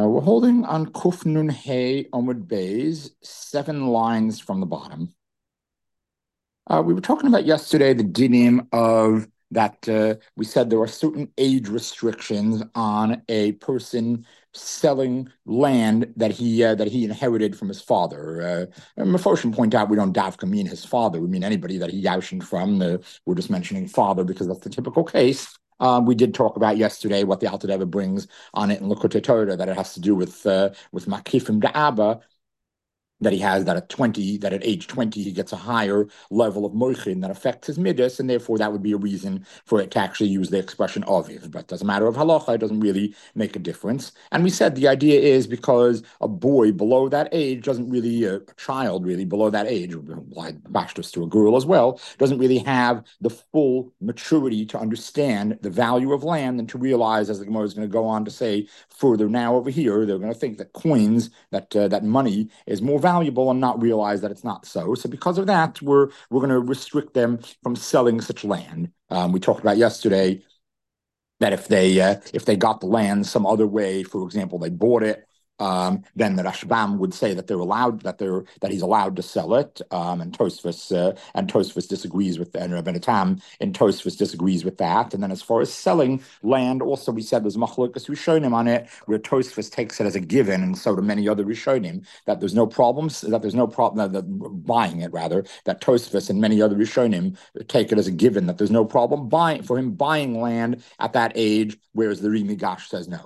We're holding on Kuf Nun Hey Omud Bays, 7 lines from the bottom. We were talking about yesterday the dinim of that we said there are certain age restrictions on a person selling land that he inherited from his father. And Mefoshim point out we don't davka mean his father, we mean anybody that he yashin from. We're just mentioning father because that's the typical case. We did talk about yesterday what the Alter Rebbe brings on it in Likutei Torah, that it has to do with makifim da'aba, that he has, that at age 20 he gets a higher level of moichin that affects his midas, and therefore that would be a reason for it to actually use the expression aviv. But as a matter of halacha, it doesn't really make a difference. And we said the idea is because a boy below that age doesn't really, a child really below that age, like bashtus to a girl as well, doesn't really have the full maturity to understand the value of land and to realize, as the Gemara is going to go on to say further now over here, they're going to think that coins, that money is more valuable and not realize that it's not so. So because of that, we're going to restrict them from selling such land. We talked about yesterday that if they got the land some other way, for example, they bought it, then the Rashbam would say that he's allowed to sell it, and Tosfos disagrees with that, and Rabbeinu Tam in Tosfos disagrees with that. And then as far as selling land, also we said there's machlokas rishonim on it, where Tosfos takes it as a given, and so do many other rishonim, that there's no problems, that buying it rather, that Tosfos and many other rishonim take it as a given that there's no problem buying land at that age, whereas the Ri Migash says no.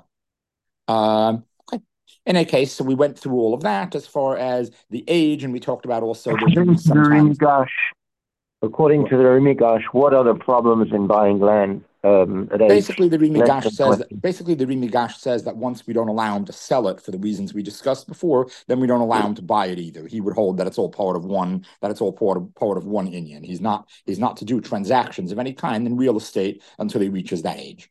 In a case, so we went through all of that as far as the age, and we talked about also According to the Ri Migash, what are the problems in buying land at age? Basically, the Ri Migash says that once we don't allow him to sell it for the reasons we discussed before, then we don't allow him to buy it either. He would hold that it's all part of one Inyan. He's not to do transactions of any kind in real estate until he reaches that age.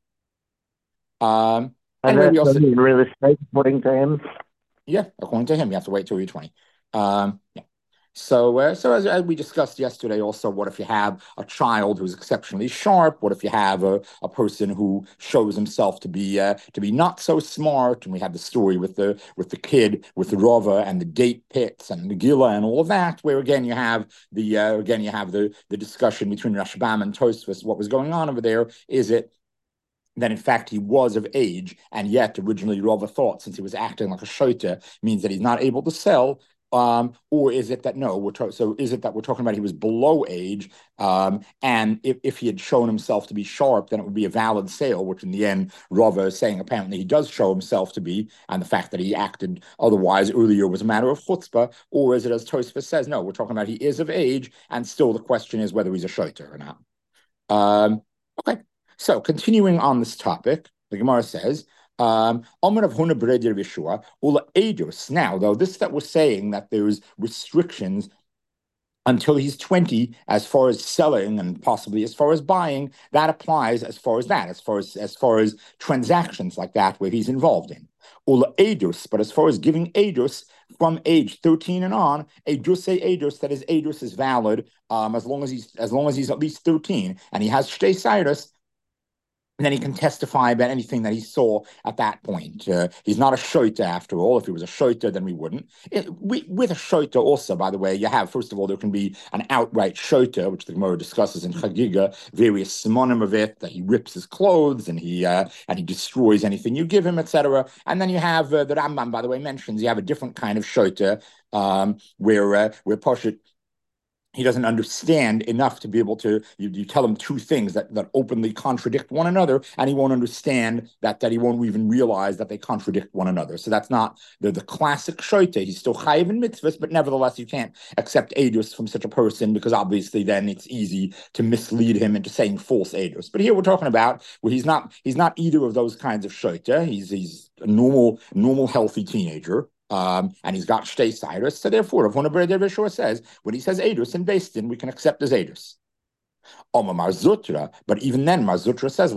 And that's also in real estate, according to him? Yeah, according to him, you have to wait till you're 20. Yeah. So as we discussed yesterday, also, what if you have a child who's exceptionally sharp? What if you have a person who shows himself to be not so smart? And we had the story with the kid with the Rava and the date pits and the Gila and all of that, where again you have the discussion between Rashbam and Tosfos. What was going on over there? Is it that in fact he was of age, and yet originally Rava thought, since he was acting like a shota, means that he's not able to sell, or is it that we're talking about he was below age, and if he had shown himself to be sharp, then it would be a valid sale, which in the end Rava is saying apparently he does show himself to be, and the fact that he acted otherwise earlier was a matter of chutzpah, or is it, as Tosfos says, no, we're talking about he is of age, and still the question is whether he's a shota or not. Okay. So, continuing on this topic, the Gemara says, now, though, this that we're saying that there's restrictions until he's 20 as far as selling and possibly as far as buying, that applies as far as transactions like that where he's involved in. But as far as giving edus from age 13 and on, edus, that is edus is valid as long as he's at least 13 and he has shtei sayrus, and then he can testify about anything that he saw at that point. He's not a shoita after all. If he was a shoita, then we wouldn't. With a shoita also, by the way, you have, first of all, there can be an outright shoita, which the Gemara discusses in Chagiga, various simonim of it, that he rips his clothes and he destroys anything you give him, etc. And then you have, the Rambam, by the way, mentions, you have a different kind of shoita, where Poshet, he doesn't understand enough to be able to, you tell him two things that openly contradict one another, and he won't understand that he won't even realize that they contradict one another. So that's not the classic shoite. He's still chayiv in mitzvahs, but nevertheless you can't accept edus from such a person, because obviously then it's easy to mislead him into saying false edus. But here we're talking about where he's not either of those kinds of shoite. He's a normal healthy teenager. And he's got shtei sayrus, so therefore, if one of B'rei says, when he says edus and based in, we can accept as edus. Marzutra, but even then, Marzutra says,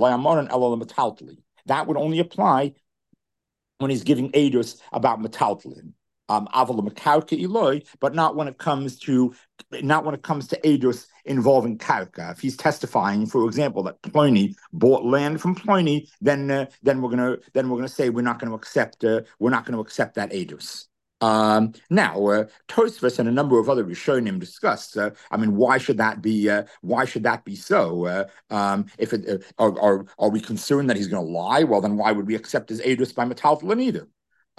that would only apply when he's giving edus about metaltalin. but not when it comes to edus involving karka. If he's testifying, for example, that Pliny bought land from Pliny, then we're gonna say we're not going to accept that edus. Now, Tosfos and a number of other Rishonim discussed. Why should that be? Why should that be so? If it are we concerned that he's going to lie? Well, then why would we accept his edus by metaltalin either?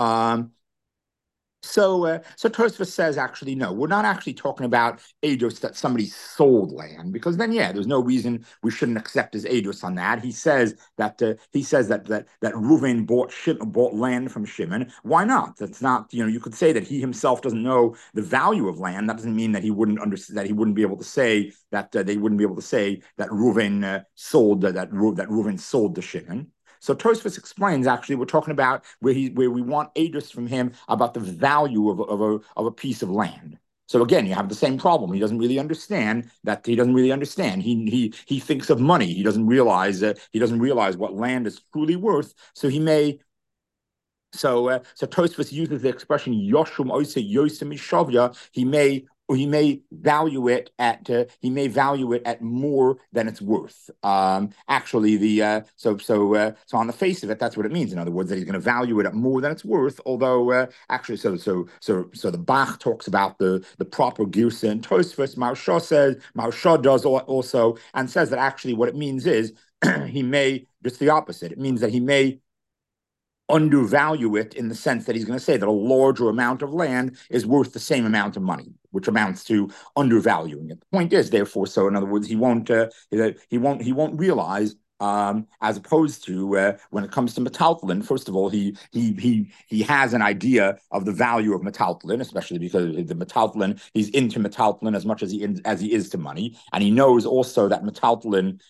So Tosfos says, actually, no, we're not actually talking about edus that somebody sold land, because then, yeah, there's no reason we shouldn't accept his edus on that. He says that Reuven bought land from Shimon. Why not? That's not, you could say that he himself doesn't know the value of land. That doesn't mean that he wouldn't understand, that he wouldn't be able to say that they wouldn't be able to say that Reuven sold that Reuven sold to Shimon. So Tosfos explains, actually, we're talking about where we want edus from him about the value of a piece of land. So again, you have the same problem. He doesn't really understand that. He doesn't really understand. He thinks of money. He doesn't realize what land is truly worth. So he may. So Tosfos uses the expression Yoshum Oise Yosem Mishavya. He may value it at more than it's worth. Actually, so on the face of it, that's what it means. In other words, that he's going to value it at more than it's worth. Although actually, so the Bach talks about the proper girsa in Tosfos. Maharsha does also, and says that actually what it means is he may, just the opposite. It means that he may undervalue it in the sense that he's going to say that a larger amount of land is worth the same amount of money, which amounts to undervaluing it. The point is, therefore, so in other words, he won't realize. As opposed to when it comes to metaltalin, first of all, he has an idea of the value of metaltalin, especially because the metaltalin, he's into metaltalin as much as he is to money, and he knows also that metaltalin,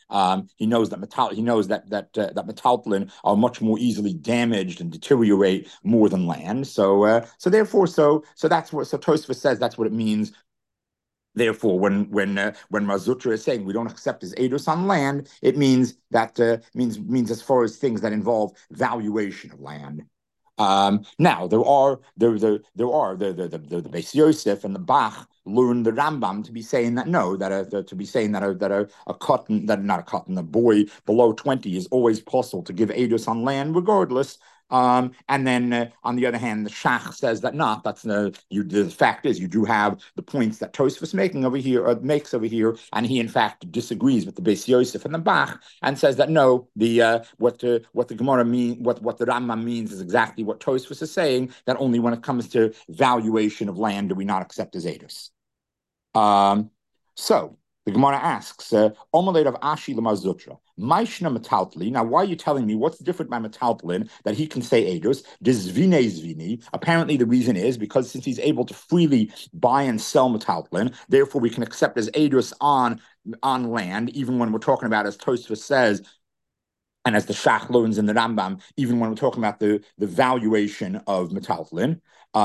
that metaltalin are much more easily damaged and deteriorate more than land. So that's what Tosfos says. That's what it means. Therefore, when Mar Zutra is saying we don't accept his edus on land, it means that means as far as things that involve valuation of land. Now there are the Beis Yosef and the Bach learn the Rambam to be saying that no, a boy below 20 is always possible to give edus on land regardless. And then on the other hand, the Shach says that not. The fact is you do have the points that Tosfos makes over here, and he in fact disagrees with the Beis Yosef and the Bach and says that no, what the Gemara what the Rambam means is exactly what Tosfos is saying, that only when it comes to valuation of land do we not accept as edus. So the Gemara asks, Omelette of Ashi Lamar Zutra. Maishna metaltalin. Now, why are you telling me what's different by metaltalin that he can say edus? Zvini. Apparently, the reason is because since he's able to freely buy and sell metaltalin, therefore we can accept as edus on land, even when we're talking about, as Tosfos says, and as the Shach learns in the Rambam, even when we're talking about the valuation of metaltalin.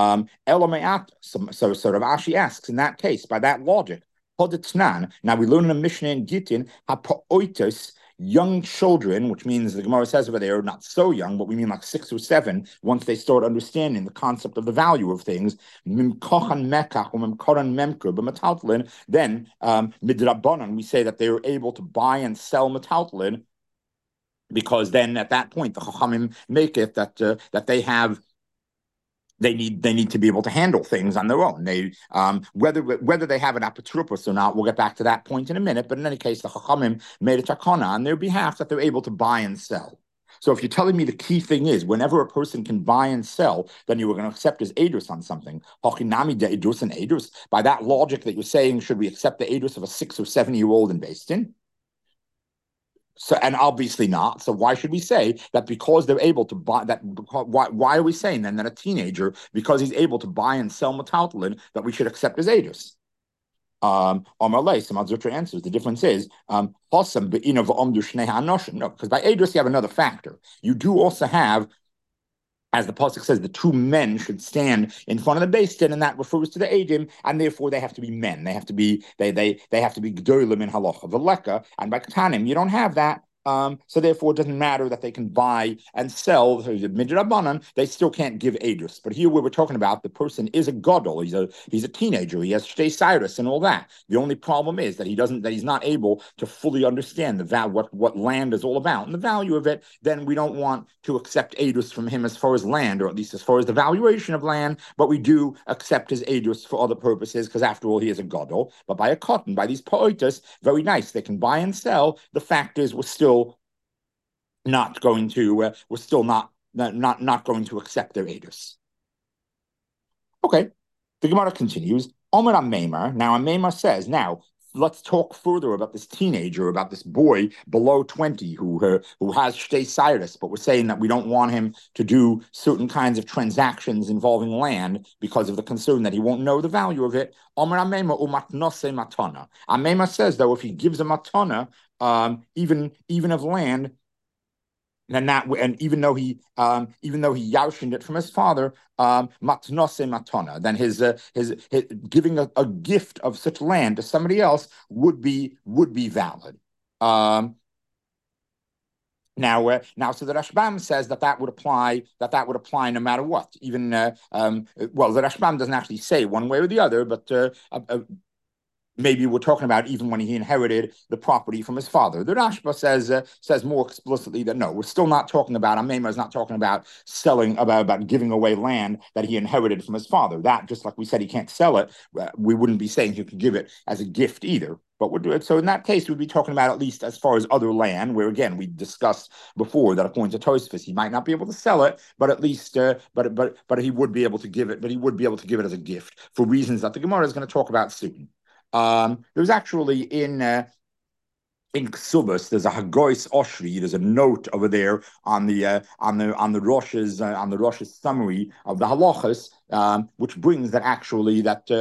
So Rav Ashi asks, in that case, by that logic, now we learn in a Mishnah in Gittin, hapoitos, young children, which means the Gemara says over there, not so young, but we mean like 6 or 7, once they start understanding the concept of the value of things, then midrabanan, we say that they are able to buy and sell metaltalin, because then at that point the Chachamim make it that they need to be able to handle things on their own. Whether they have an apotropos or not, we'll get back to that point in a minute. But in any case, the Chachamim made a takana on their behalf that they're able to buy and sell. So if you're telling me the key thing is whenever a person can buy and sell, then you were going to accept his edus on something. Hochinami de edus and edus. By that logic that you're saying, should we accept the edus of a 6 or 7-year-old in Beis Din? So, and obviously not. So why should we say that because they're able to buy that? Why are we saying then that a teenager, because he's able to buy and sell metaltalin, that we should accept his edus? Amalei, Samad Zutra answers, the difference is no, because by edus you have another factor. You do also have, as the pasuk says, the 2 men should stand in front of the Beis Din, and that refers to the Eidim, and therefore they have to be men. They have to be gedolim in halacha v'leka, and by ketanim you don't have that. So therefore, it doesn't matter that they can buy and sell. Midrabanan, they still can't give edus. But here, where we're talking about, the person is a gadol. He's a teenager. He has shtei cyrus and all that. The only problem is that he's not able to fully understand what land is all about and the value of it. Then we don't want to accept edus from him as far as land, or at least as far as the valuation of land. But we do accept his edus for other purposes, because after all, he is a gadol. But by a cotton, by these poetas, very nice. They can buy and sell. The fact is, we're still not going to accept their edus. Okay, the Gemara continues. Omer Amemar. Now Amemar says, now let's talk further about this teenager, about this boy below 20 who has shtei cyrus, but we're saying that we don't want him to do certain kinds of transactions involving land because of the concern that he won't know the value of it. Omer Amemar umatnose matana. Amemar says, though, if he gives a matana, even of land, and even though he yarshined it from his father, matnose matana, then his giving a gift of such land to somebody else would be valid. Now, so the Rashbam says that would apply no matter what. Even the Rashbam doesn't actually say one way or the other, but maybe we're talking about even when he inherited the property from his father. The Rashba says more explicitly that no, we're still not talking about, Amemar is not talking about selling, about giving away land that he inherited from his father. That, just like we said, he can't sell it. We wouldn't be saying he could give it as a gift either. But so in that case, we'd be talking about, at least as far as other land, where again we discussed before that according to Tosfos, he might not be able to sell it, but at least but he would be able to give it. But he would be able to give it as a gift for reasons that the Gemara is going to talk about soon. There's actually in Ksubas, there's a Hagois Oshri. There's a note over there on the Rosh's summary of the halachas, which brings that actually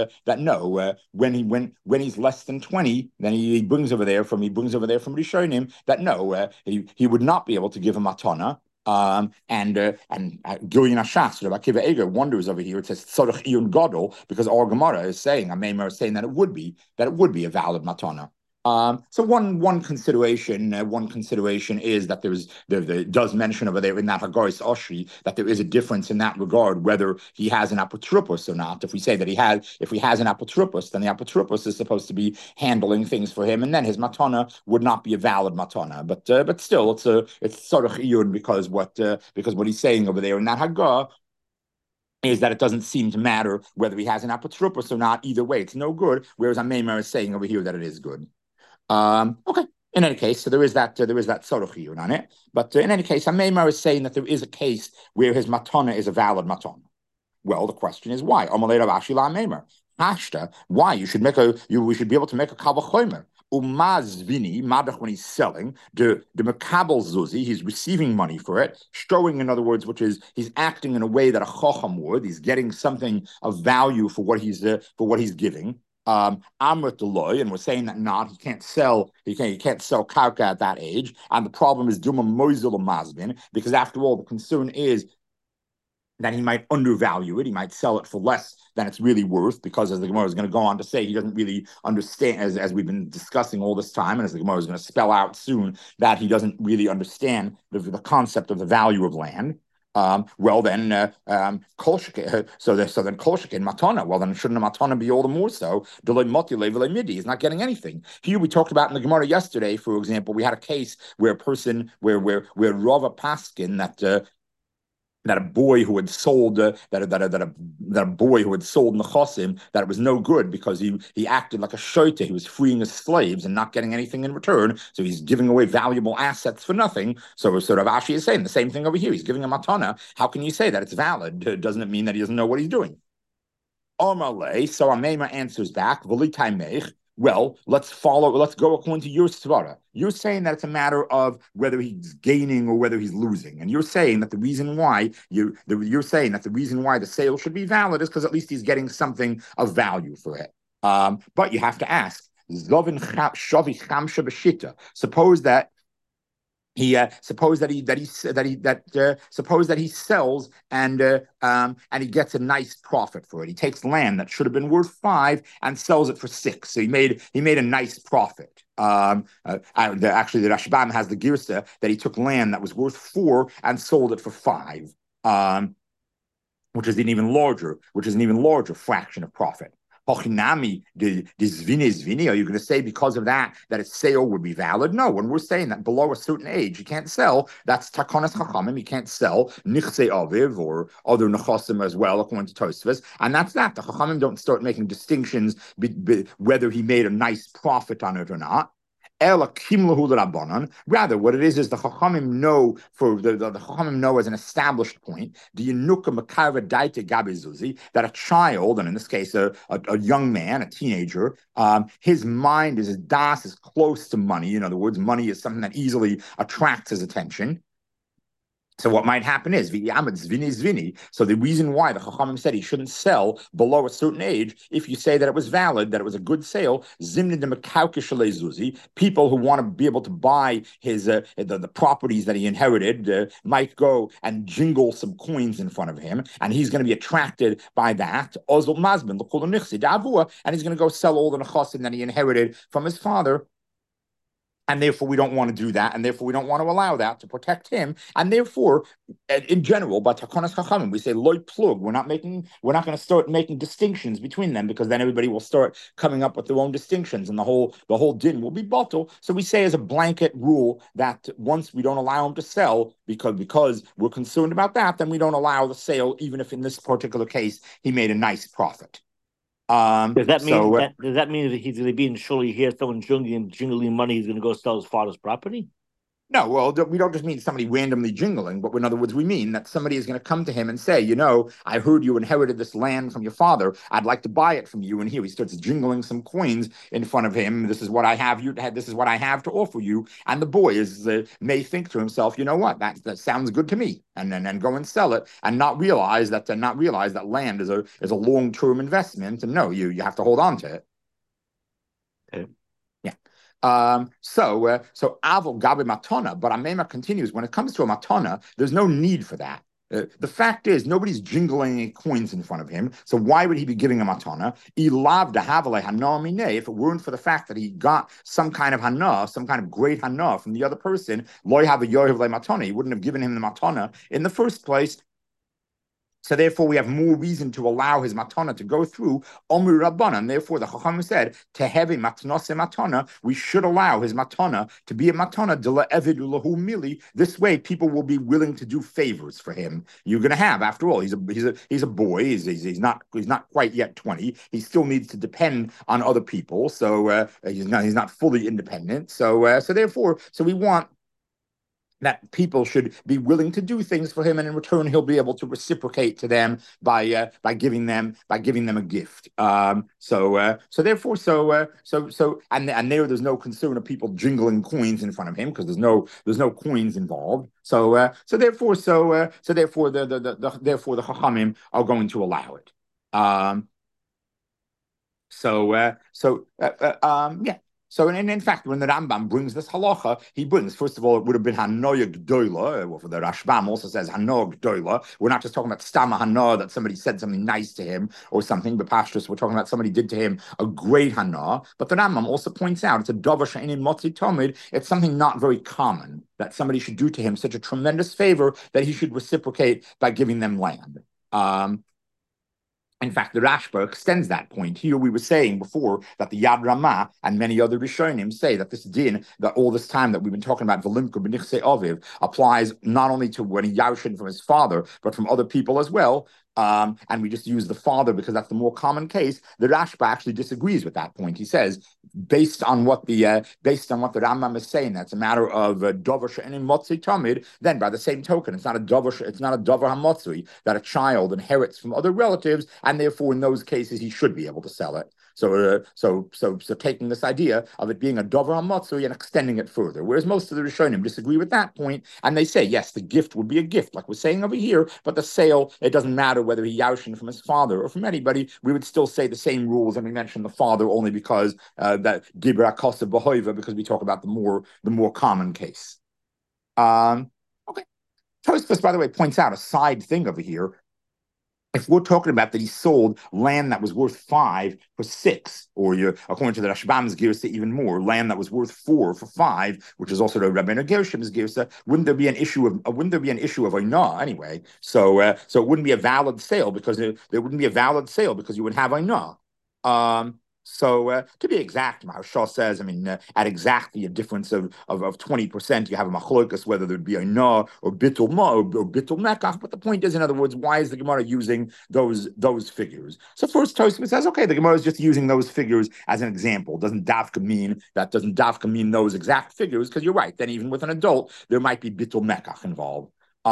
when he's less than 20, then he brings over there from Rishonim that no, he would not be able to give a matana. And Gilyon Ashas, Rabbi Akiva Eger wonders over here. It says Tzorach Iyun Gadol, because our Gemara is saying, Amemar is saying that it would be a valid matana. So one consideration is that there does mention over there in that Hagaris Oshri that there is a difference in that regard, whether he has an apotropos or not. If we say that he has an apotropos, then the apotropos is supposed to be handling things for him, and then his matana would not be a valid matana. But still, it's Tzorach Iyun, because what he's saying over there in that Hagar is that it doesn't seem to matter whether he has an apotropos or not. Either way, it's no good. Whereas Amemar is saying over here that it is good. Okay. In any case, so there is that tzorach on it. But in any case, Amemar is saying that there is a case where his matana is a valid matana. Well, the question is why? Amalei Rav Ashi Amemar. Hashta, why? We should be able to make a kavachomer. Umazvini, madach, when he's selling, the makabel zuzi, he's receiving money for it, showing, in other words, which is he's acting in a way that a chacham would. He's getting something of value for what he's giving. Amrit Deloy, and we're saying that he can't sell karka at that age, and the problem is Duma Moizul Mazbin, because after all, the concern is that he might undervalue it. He might sell it for less than it's really worth, because, as the Gemara is going to go on to say, he doesn't really understand, as we've been discussing all this time, and as the Gemara is going to spell out soon, that he doesn't really understand the concept of the value of land. So then kolshik in matana. Well, then shouldn't a matana be all the more so? He's not getting anything. Here we talked about in the Gemara yesterday, for example, we had a case where Rava Paskin that a boy who had sold nechasim, that it was no good because he acted like a shoita. He was freeing his slaves and not getting anything in return. So he's giving away valuable assets for nothing. So Rav Ashi is saying the same thing over here. He's giving a matana. How can you say that it's valid? Doesn't it mean that he doesn't know what he's doing? Omalei. So Amemar answers back, well, let's go according to your svara. You're saying that it's a matter of whether he's gaining or whether he's losing. And you're saying that the reason why the sale should be valid is because at least he's getting something of value for it. But you have to ask, suppose that he sells and he gets a nice profit for it. He takes land that should have been worth 5 and sells it for 6. So he made a nice profit. Actually, the Rashbam has the girsa that he took land that was worth 4 and sold it for 5, which is an even larger fraction of profit. Hochinami, the zvini, are you going to say because of that its sale would be valid? No, when we're saying that below a certain age you can't sell, that's takonas chachamim. You can't sell nichse aviv or other nechasim as well, according to Tosfos, and that's that. The chachamim don't start making distinctions whether he made a nice profit on it or not. Rather, what it is the Chachamim know the Chachamim know as an established point that a child, and in this case a young man, a teenager, his mind his das is close to money. In other words, money is something that easily attracts his attention. So what might happen is zvini. So the reason why the Chachamim said he shouldn't sell below a certain age, if you say that it was valid, that it was a good sale, people who want to be able to buy his the properties that he inherited might go and jingle some coins in front of him, and he's going to be attracted by that. And he's going to go sell all the nechasim that he inherited from his father. And therefore, we don't want to do that, and therefore we don't want to allow that to protect him. And therefore, in general, by takonas chachamim, we say loy plug. We're not going to start making distinctions between them, because then everybody will start coming up with their own distinctions, and the whole din will be bottle. So we say as a blanket rule that once we don't allow him to sell because we're concerned about that, then we don't allow the sale, even if in this particular case he made a nice profit. Does that mean that he's going to be in shul? You hear someone jingling money, he's going to go sell his father's property? No, well, we don't just mean somebody randomly jingling, but in other words, we mean that somebody is going to come to him and say, I heard you inherited this land from your father. I'd like to buy it from you. And here he starts jingling some coins in front of him. This is what I have. This is what I have to offer you. And the boy may think to himself, you know what, that sounds good to me, and then go and sell it, and not realize that land is a long-term investment, and no, you have to hold on to it. Okay. Yeah. So Avol Gabi Matona, but Amema continues, when it comes to a Matona, there's no need for that. The fact is, nobody's jingling any coins in front of him, so why would he be giving a matana? If it weren't for the fact that he got some kind of hana, some kind of great hana from the other person, loy have a yohiv le matana, he wouldn't have given him the matana in the first place. So therefore, we have more reason to allow his matana to go through Omri Rabbanan. Therefore, the Chacham said, to have a matnose matana, we should allow his matana to be a matana dela evidu lahu mili. This way, people will be willing to do favors for him. You're going to have, after all, he's a boy. He's not quite yet 20. He still needs to depend on other people. So he's not fully independent. So therefore, we want that people should be willing to do things for him, and in return he'll be able to reciprocate to them by giving them a gift. So therefore, and there's no concern of people jingling coins in front of him, because there's no coins involved. So therefore the Chachamim are going to allow it. Yeah. So, in fact, when the Rambam brings this halacha, he brings, first of all, it would have been Hanoya Gdoila. Well, for the Rashbam also says Hanoya Gdoila. We're not just talking about Stama Hana, that somebody said something nice to him or something, but Pashtus, we're talking about somebody did to him a great Hana. But the Rambam also points out it's a Dover She'enin Motzi Tomid. It's something not very common that somebody should do to him such a tremendous favor that he should reciprocate by giving them land. In fact, the Rashba extends that point. Here we were saying before that the Yad Ramah and many other Rishonim say that this din, that all this time that we've been talking about V'limku b'nichsei aviv, applies not only to when he yarshin from his father, but from other people as well. And we just use the father because that's the more common case. The Rashba actually disagrees with that point. He says, based on what the Rambam is saying, that's a matter of dover she'enin motzi tamid. Then, by the same token, it's not a dover hamotzui that a child inherits from other relatives, and therefore, in those cases, he should be able to sell it. So taking this idea of it being a dover hamotzui and extending it further, whereas most of the Rishonim disagree with that point, and they say, yes, the gift would be a gift, like we're saying over here, but the sale, it doesn't matter whether he yarshin from his father or from anybody. We would still say the same rules, and we mentioned the father only because that dibra kosa b'hoiva, because we talk about the more common case. Okay, Tosfos, by the way, points out a side thing over here. if we're talking about that he sold land that was worth 5 for 6, or according to the Rashbam's Girsa, even more, land that was worth 4 for 5, which is also the Rabbeinu Gershom's Girsa, wouldn't there be an issue of Ainah anyway? So it wouldn't be a valid sale because there wouldn't be a valid sale because you would have Ainah. So to be exact, Maharshal says, at exactly a difference of 20%, you have a machlokas whether there'd be a na or bittul ma or bittul mekach. But the point is, in other words, why is the Gemara using those figures? So first, Tosfos says, okay, the Gemara is just using those figures as an example. Doesn't dafka mean those exact figures? Because you're right. Then even with an adult, there might be bittul mekach involved.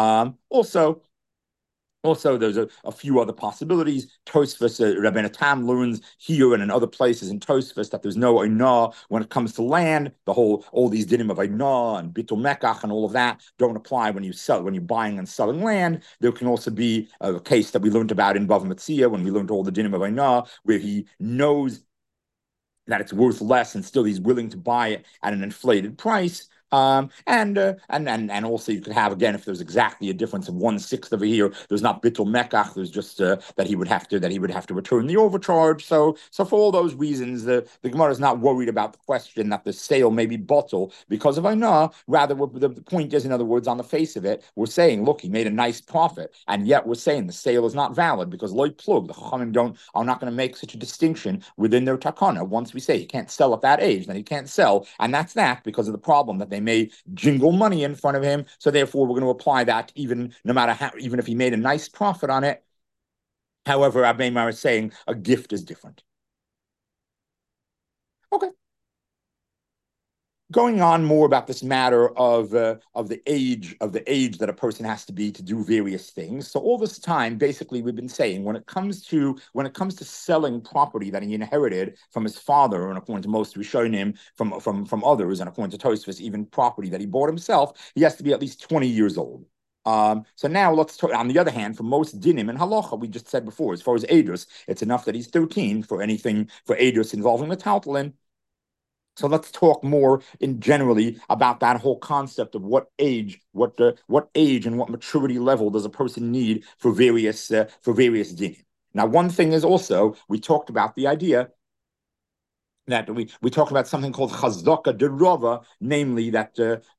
Also, there's a few other possibilities. Tosfos, Rabbeinu Tam learns here and in other places in Tosfos that there's no Ainah when it comes to land. All these dinim of Ainah and Bitul Mekach and all of that don't apply when you're buying and selling land. There can also be a case that we learned about in Bava Metzia when we learned all the dinim of Ainah, where he knows that it's worth less and still he's willing to buy it at an inflated price. And also you could have, again, if there's exactly a difference of 1/6 over here, there's not bittul mekach, there's just that he would have to return the overcharge. So for all those reasons, the Gemara is not worried about the question that the sale may be bottle because of Ainah. Rather, the point is, in other words, on the face of it, we're saying, look, he made a nice profit, and yet we're saying the sale is not valid because loy plug, the Chachamim are not going to make such a distinction within their takana. Once we say he can't sell at that age, then he can't sell, and that's that because of the problem that they may jingle money in front of him. So therefore, we're going to apply that even if he made a nice profit on it. However, Abbeimar is saying a gift is different. Okay. Going on more about this matter of the age that a person has to be to do various things. So all this time, basically, we've been saying when it comes to selling property that he inherited from his father, and according to most Rishonim from others, and according to Tosfos, even property that he bought himself, he has to be at least 20 years old. So now let's talk. On the other hand, for most dinim and halacha, we just said before, as far as edus, it's enough that he's 13 for edus involving the taltalin. So let's talk more generally about that whole concept of what age and what maturity level does a person need for various dinim. Now, one thing is also we talked about the idea that we talked about something called chazaka de Rava, namely that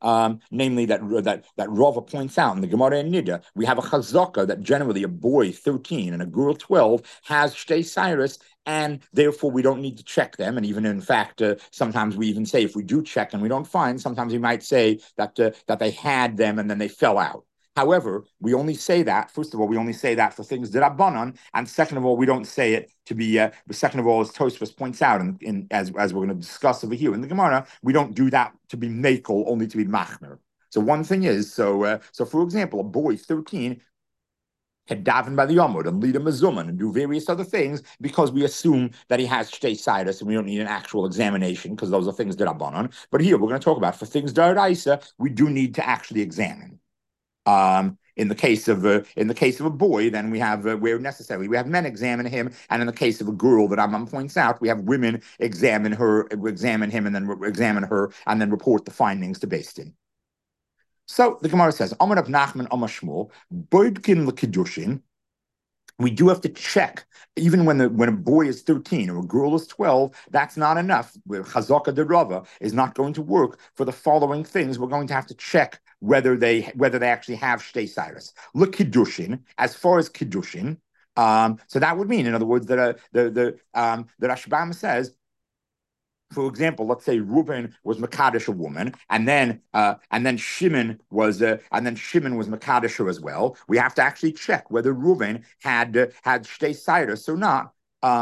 Rava points out in the Gemara and Nida. We have a chazaka that generally a boy 13 and a girl 12 has shtei cyrus, and therefore we don't need to check them. And even in fact, sometimes we even say if we do check and we don't find, sometimes we might say that they had them and then they fell out. However, we only say that, first of all, we only say that for things that are banan, and second of all, we don't say it to be, second of all, as Tosfos points out, as we're going to discuss over here in the Gemara, we don't do that to be makel, only to be machmer. So one thing is, so for example, a boy 13 had davened by the Yomud and lead a mezuzah and do various other things because we assume that he has shtei sidus and we don't need an actual examination because those are things that are banan. But here we're going to talk about for things daraisa, we do need to actually examine. In the case of a boy, then we have where necessary, we have men examine him, and in the case of a girl that Rambam points out, we have women examine him, and then examine her, and then report the findings to Beis Din. So the Gemara says, Amar Rav Nachman Amar Shmuel, Boidkin l'Kiddushin. We do have to check, even when a boy is 13 or a girl is 12, that's not enough. Chazaka de Rava is not going to work for the following things. We're going to have to check whether they actually have shtei cyrus. Look, kiddushin, as far as kiddushin, so that would mean, in other words, that the Rashbam says, for example, let's say Reuben was Makadosh a woman, and then Shimon was Makadosh her as well. We have to actually check whether Reuben had shtei cyrus or not.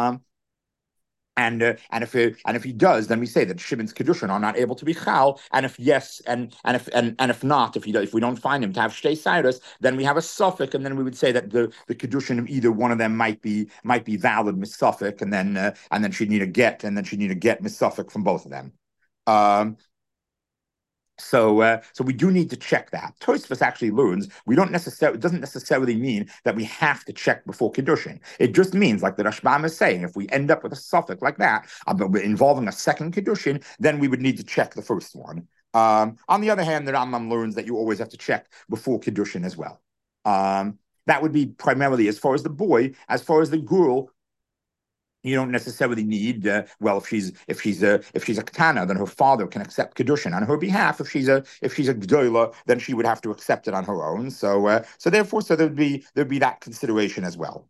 And if he does, then we say that Shimon's kedushin are not able to be chal. And if yes, and if not, if we don't find him to have shtei cyrus, then we have a suffix, and then we would say that the kedushin of either one of them might be valid missuffix, and then she'd need a get, missuffix from both of them. So we do need to check that. Tosfos actually learns it doesn't necessarily mean that we have to check before Kiddushin. It just means, like the Rashbam is saying, if we end up with a suffix like that, involving a second Kiddushin, then we would need to check the first one. On the other hand, the Rambam learns that you always have to check before Kiddushin as well. that would be primarily as far as the boy. As far as the girl, you don't necessarily need if she's a ketana, then her father can accept kedushin on her behalf. If she's a gdola, then she would have to accept it on her own. So therefore there'd be that consideration as well.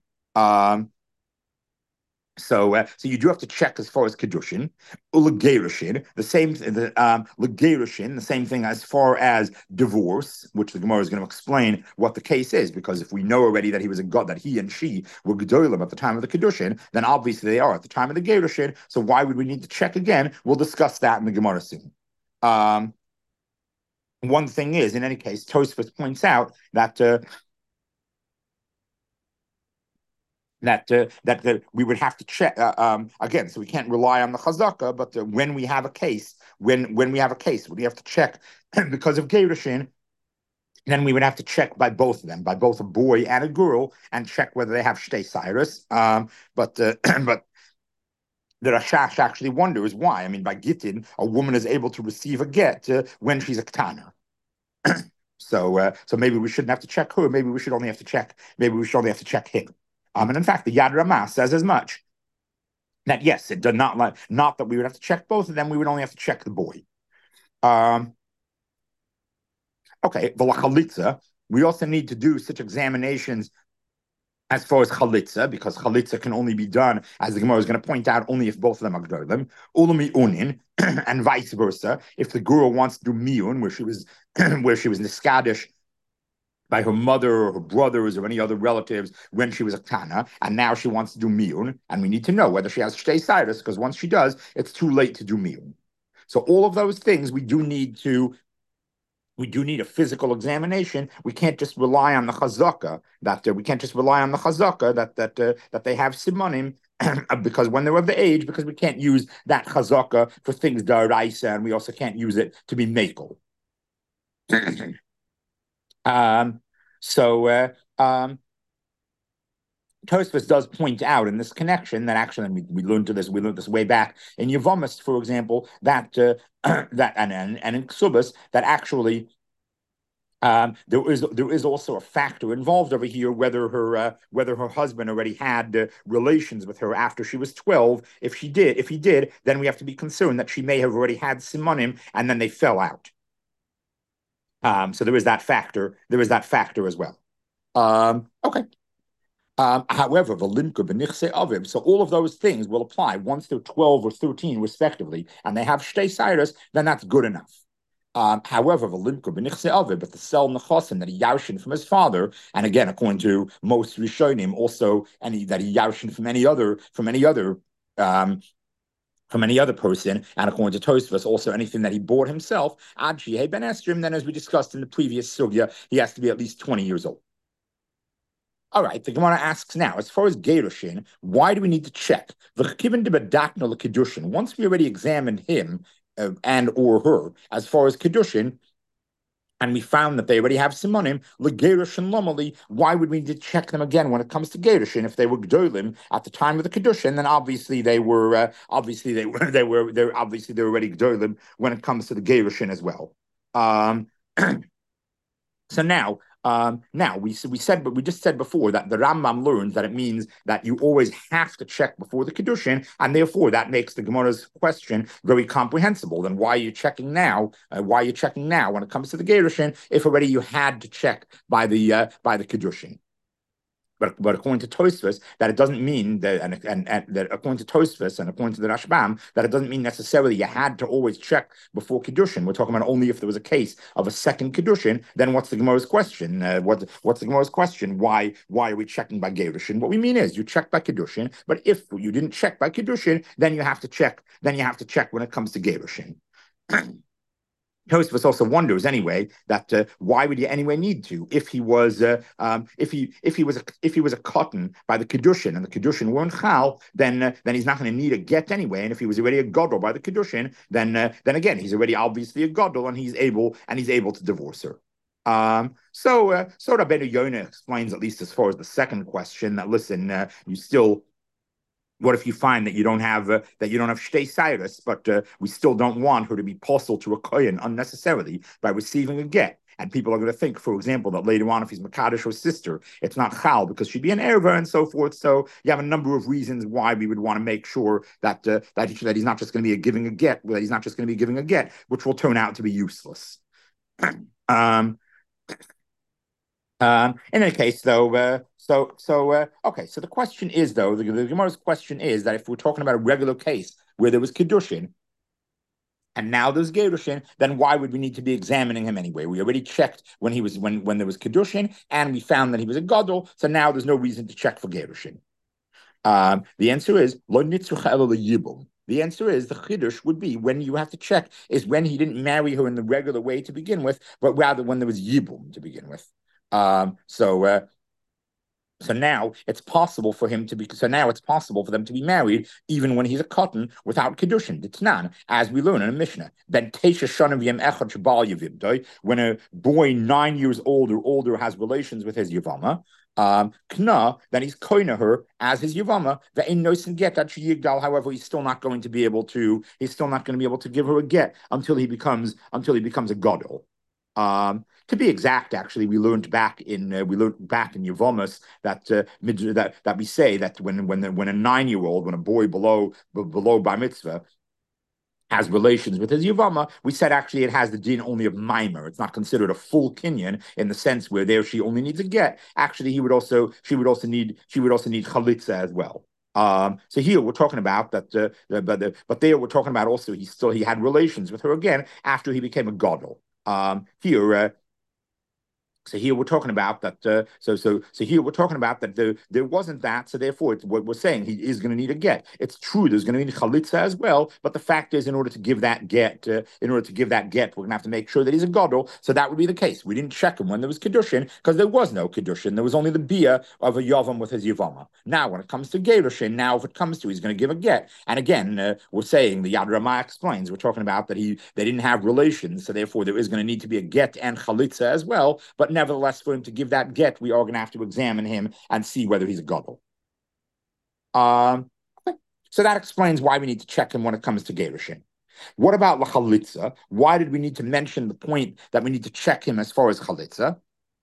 So you do have to check as far as kedushin, ulegerushin, the same legerushin, the same thing as far as divorce, which the Gemara is going to explain what the case is, because if we know already that he was a god, that he and she were gedolim at the time of the kedushin, then obviously they are at the time of the gerushin. So why would we need to check again? We'll discuss that in the Gemara soon. One thing is, in any case, Tosfos points out that. That we would have to check again, so we can't rely on the chazaka. But when we have a case, when we have to check because of gerushin, then we would have to check by both of them, by both a boy and a girl, and check whether they have shtei cyrus. But the Rashash actually wonders why. I mean, by gittin, a woman is able to receive a get when she's a ketana. So maybe we shouldn't have to check her. Maybe we should only have to check him. And in fact, the Yad Ramah says as much, that yes, it does not that we would have to check both of them. We would only have to check the boy. Okay, v'lachalitza. We also need to do such examinations as far as chalitza, because chalitza can only be done, as the Gemara is going to point out, only if both of them are gedolim. Ulami unin, and vice versa. If the girl wants to do miun, where she was niskadish by her mother or her brothers or any other relatives when she was a ketana, and now she wants to do miun, and we need to know whether she has shtei cyrus, because once she does, it's too late to do miun. So all of those things we do need a physical examination. We can't just rely on the chazaka that they have simanim because when they're of the age, because we can't use that chazaka for things daraisa, and we also can't use it to be mekel. Tosfos does point out in this connection that actually we learned this way back in Yevamos, for example, that and in Ksubas, that actually there is also a factor involved over here whether her husband already had relations with her after she was 12. If he did, then we have to be concerned that she may have already had simanim and then they fell out. So there is that factor. There is that factor as well. Okay. However, so all of those things will apply once they're 12 or 13, respectively, and they have shtei cyrus, then that's good enough. However, but the sel nechosim that he yarshin from his father, and again, according to most Rishonim, also that he yarshin from any other person, and according to Tosfos, also anything that he bought himself, ad shehei ben esrim, then as we discussed in the previous sugya, he has to be at least 20 years old. All right, the Gemara asks now, as far as gerushin, why do we need to check? Once we already examined him and or her as far as kedushin, and we found that they already have simanim, legerushin lomali, why would we need to check them again when it comes to gerushin? If they were gedolim at the time of the kedushin, then obviously they were already gedolim when it comes to the gerushin as well. So now we just said before that the Rambam learns that it means that you always have to check before the kedushin, and therefore that makes the Gemara's question very comprehensible. Then why are you checking now? Why are you checking now when it comes to the gerushin if already you had to check by the kedushin? But according to Tosfos, that it doesn't mean that, and that according to Tosfos and according to the Rashbam, that it doesn't mean necessarily you had to always check before kedushin. We're talking about only if there was a case of a second kedushin. Then what's the Gemara's question? What's the Gemara's question? Why are we checking by gerushin? What we mean is you check by kedushin, but if you didn't check by kedushin, then you have to check. Then you have to check when it comes to gerushin. Tosfos also wonders anyway that why would you anyway need to if he was a cotton by the kedushin and the kedushin weren't chal, then he's not going to need a get anyway. And if he was already a gadol by the kedushin, then again he's already obviously a gadol and he's able to divorce her. So Rabbeinu Yonah explains, at least as far as the second question, that listen, you still What if you find that you don't have shtei cyrus, but we still don't want her to be postal to a kohen unnecessarily by receiving a get? And people are going to think, for example, that later on, if he's Makadosh or sister, it's not chal because she'd be an erva and so forth. So you have a number of reasons why we would want to make sure that he's not just going to be giving a get, that he's not just going to be giving a get, which will turn out to be useless. In any case, though, okay. So the question is, though, the Gemara's question is that if we're talking about a regular case where there was kiddushin, and now there's gerushin, then why would we need to be examining him anyway? We already checked when there was kiddushin, and we found that he was a gadol. So now there's no reason to check for gerushin. The answer is lo nitzrucha ela leyibum. The answer is the chiddush would be when you have to check is when he didn't marry her in the regular way to begin with, but rather when there was yibum to begin with. So now it's possible for him to be. So now it's possible for them to be married even when he's a cotton without kedushin. It's as we learn in a Mishnah. Ben teisha shana v'yem echad shebal yavimdoi. When a boy 9 years old or older has relations with his yavama, kna, then he's koina her as his yavama. Ve'in noisen get that she yigdal. However, he's still not going to be able to. He's still not going to be able to give her a get until he becomes a gadol. To be exact, actually, we learned back in Yevamos that we say that when a 9-year-old, when a boy below bar mitzvah has relations with his Yavama, we said actually it has the din only of mimer. It's not considered a full kinyan in the sense where there she only needs a get. Actually, she would also need chalitza as well. So here we're talking about that, but there we're talking about also he had relations with her again after he became a gadol. So here we're talking about that. So here we're talking about that there wasn't that. So therefore, what we're saying, he is going to need a get. It's true. There's going to need chalitza as well. But the fact is, in order to give that get, we're going to have to make sure that he's a gadol. So that would be the case. We didn't check him when there was kedushin because there was no kedushin. There was only the bia of a yavam with his yavama. Now, when it comes to gerushin, if it comes to, he's going to give a get. And again, we're saying the Yad Ramah explains. We're talking about that they didn't have relations. So therefore, there is going to need to be a get and chalitza as well. But nevertheless, for him to give that get, we are going to have to examine him and see whether he's a gadol. So that explains why we need to check him when it comes to gerushin. What about la chalitza? Why did we need to mention the point that we need to check him as far as chalitza?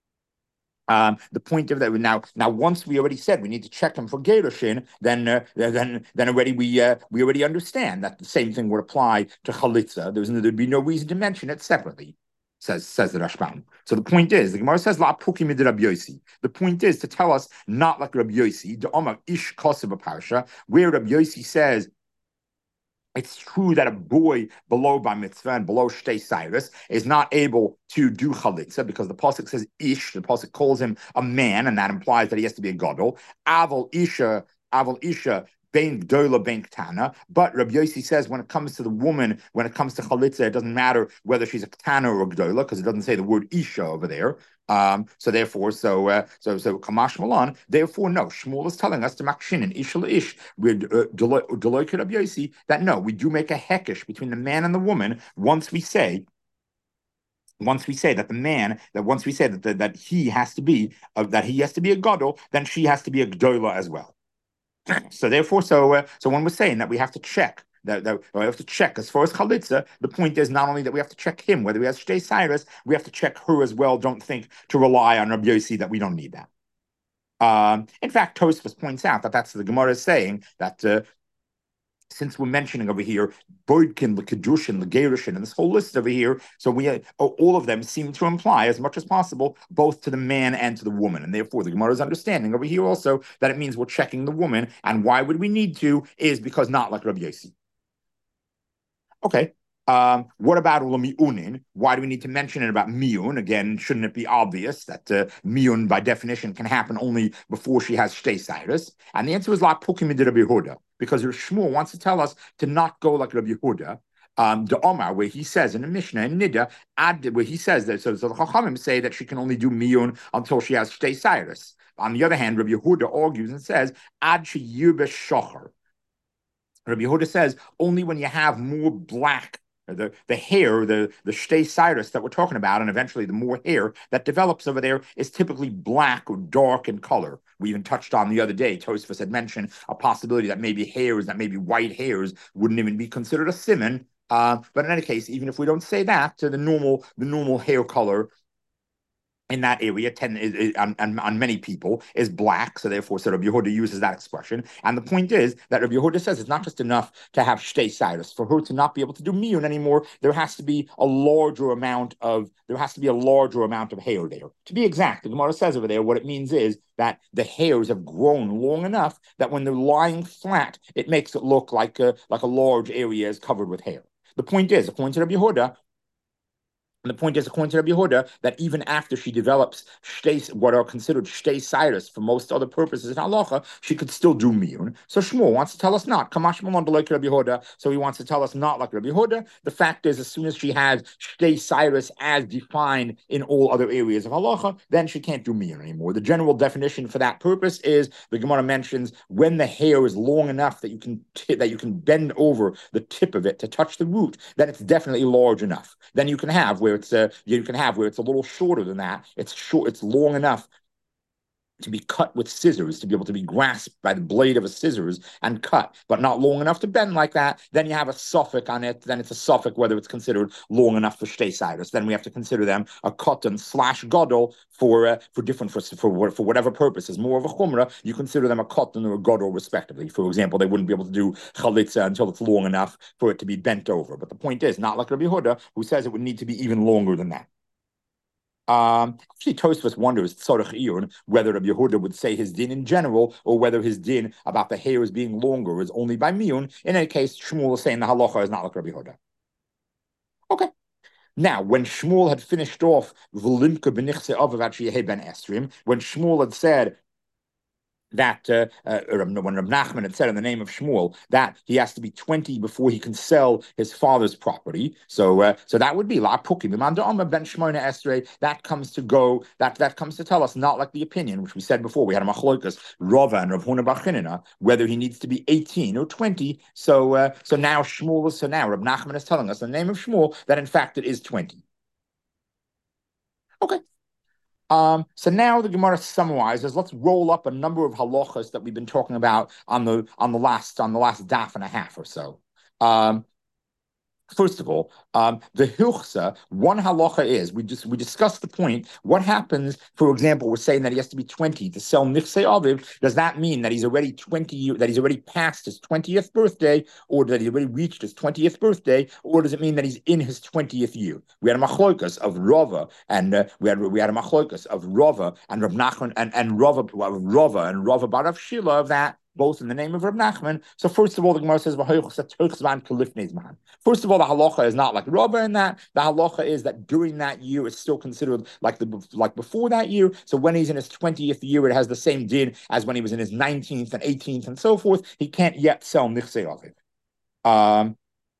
The point of that now once we already said we need to check him for gerushin, then already we already understand that the same thing would apply to chalitza. There'd be no reason to mention it separately. Says the Rashbam. So the point is, the Gemara says, La pukim id Rabbi Yossi. The point is to tell us not like Rabbi Yossi, the Omar ish kosev parsha, where Rabbi Yossi says it's true that a boy below bar mitzvah and below shtei cyrus is not able to do chalitza because the pasuk says ish. The pasuk calls him a man, and that implies that he has to be a gadol. Aval isha. Bein gdola, bein ktana. But Rabbi Yossi says when it comes to the woman, when it comes to chalitza, it doesn't matter whether she's a ktana or a gdola because it doesn't say the word isha over there. So Kamash Malan. Therefore, no. Shmuel is telling us to makshin and ish ish with Deloitte Rabbi Yossi that no, we do make a hekesh between the man and the woman once we say that the man, that he has to be a gadol, then she has to be a gdola as well. So therefore, so when we're saying that we have to check that we have to check as far as chalitza, the point is not only that we have to check him whether he has shtei cyrus, we have to check her as well. Don't think to rely on Rabbi Yossi that we don't need that. In fact, Tosfos points out that that's the Gemara is saying that. Since we're mentioning over here Boidkin, the Kedushin, the Gerushin, and this whole list over here, so all of them seem to imply as much as possible both to the man and to the woman, and therefore the Gemara is understanding over here also that it means we're checking the woman, and why would we need to is because not like Rabbi Yossi. Okay. What about Miunin? Why do we need to mention it about Miun? Again, shouldn't it be obvious that Miun, by definition, can happen only before she has Shtei Cyrus? And the answer is La Pukim de Rabbi Yehuda, because Shmuel wants to tell us to not go like Rabbi Yehuda. The Omar, where he says in the Mishnah in Nida, where he says that, so the Chachamim say that she can only do Miun until she has Shtei Cyrus. On the other hand, Rabbi Yehuda argues and says, Ad Sheyirbe Shocher. Rabbi Yehuda says only when you have more black The hair, the shtei cyrus that we're talking about, and eventually the more hair that develops over there is typically black or dark in color. We even touched on the other day, Tosfos had mentioned a possibility that maybe white hairs wouldn't even be considered a siman. But in any case, even if we don't say that, the normal hair color in that area on many people is black, so therefore so Rabbi Yehuda uses that expression. And the point is that Rabbi Yehuda says it's not just enough to have shtei cyrus. For her to not be able to do miyun anymore, there has to be a larger amount of hair there. To be exact, the Gemara says over there, what it means is that the hairs have grown long enough that when they're lying flat, it makes it look like a large area is covered with hair. The point is, according to Rabbi Yehuda, and the point is, according to Rabbi Yehuda, that even after she develops what are considered shtei cyrus for most other purposes in halacha, she could still do miyun. So Shmuel wants to tell us not. Kamash malon like Rabbi Yehuda. So he wants to tell us not like Rabbi Yehuda. The fact is, as soon as she has shtei cyrus as defined in all other areas of halacha, then she can't do miyun anymore. The general definition for that purpose is the Gemara mentions when the hair is long enough that you can bend over the tip of it to touch the root, then it's definitely large enough. Then you can have where it's a little shorter than that. It's long enough to be cut with scissors, to be able to be grasped by the blade of a scissors and cut, but not long enough to bend like that. Then you have a suffix on it. Then it's a suffix whether it's considered long enough for shtei cyrus. Then we have to consider them a cotton / gadol for whatever purposes. More of a chumrah, you consider them a cotton or a gadol respectively. For example, they wouldn't be able to do chalitza until it's long enough for it to be bent over. But the point is, not like Rabbi Yehuda, who says it would need to be even longer than that. Actually, Tosfos wonders whether Rabbi Yehuda would say his din in general, or whether his din about the hairs being longer is only by miyun. In any case, Shmuel is saying the halacha is not like Rabbi Yehuda. Okay. Now, when Shmuel had finished off V'limka b'nichse avav ben Esrim, when Shmuel had said that when Reb Nachman had said in the name of Shmuel that he has to be 20 before he can sell his father's property, so that would be la pukim ben shmona esrei. That comes to tell us not like the opinion which we said before. We had a machlokas Rava and Rav Huna bar Chinina whether he needs to be 18 or 20. So now Reb Nachman is telling us in the name of Shmuel that in fact it is 20. Okay. So now the Gemara summarizes. Let's roll up a number of halachas that we've been talking about on the last daf and a half or so. First of all, the hilchsa, one halacha is, we discussed the point, what happens, for example, we're saying that he has to be 20 to sell nichsei aviv. Does that mean that he's already past his 20th birthday, or that he already reached his 20th birthday, or does it mean that he's in his 20th year? We had a machlokas of Rava, and we had a machlokas of Rava and Rav Nachman and Rava bar Rav Shila of that, both in the name of Reb Nachman. So first of all, the Gemara says, first of all, the halacha is not like Rabba in that. The halacha is that during that year, it's still considered like before that year. So when he's in his 20th year, it has the same din as when he was in his 19th and 18th and so forth. He can't yet sell nichsei aviv.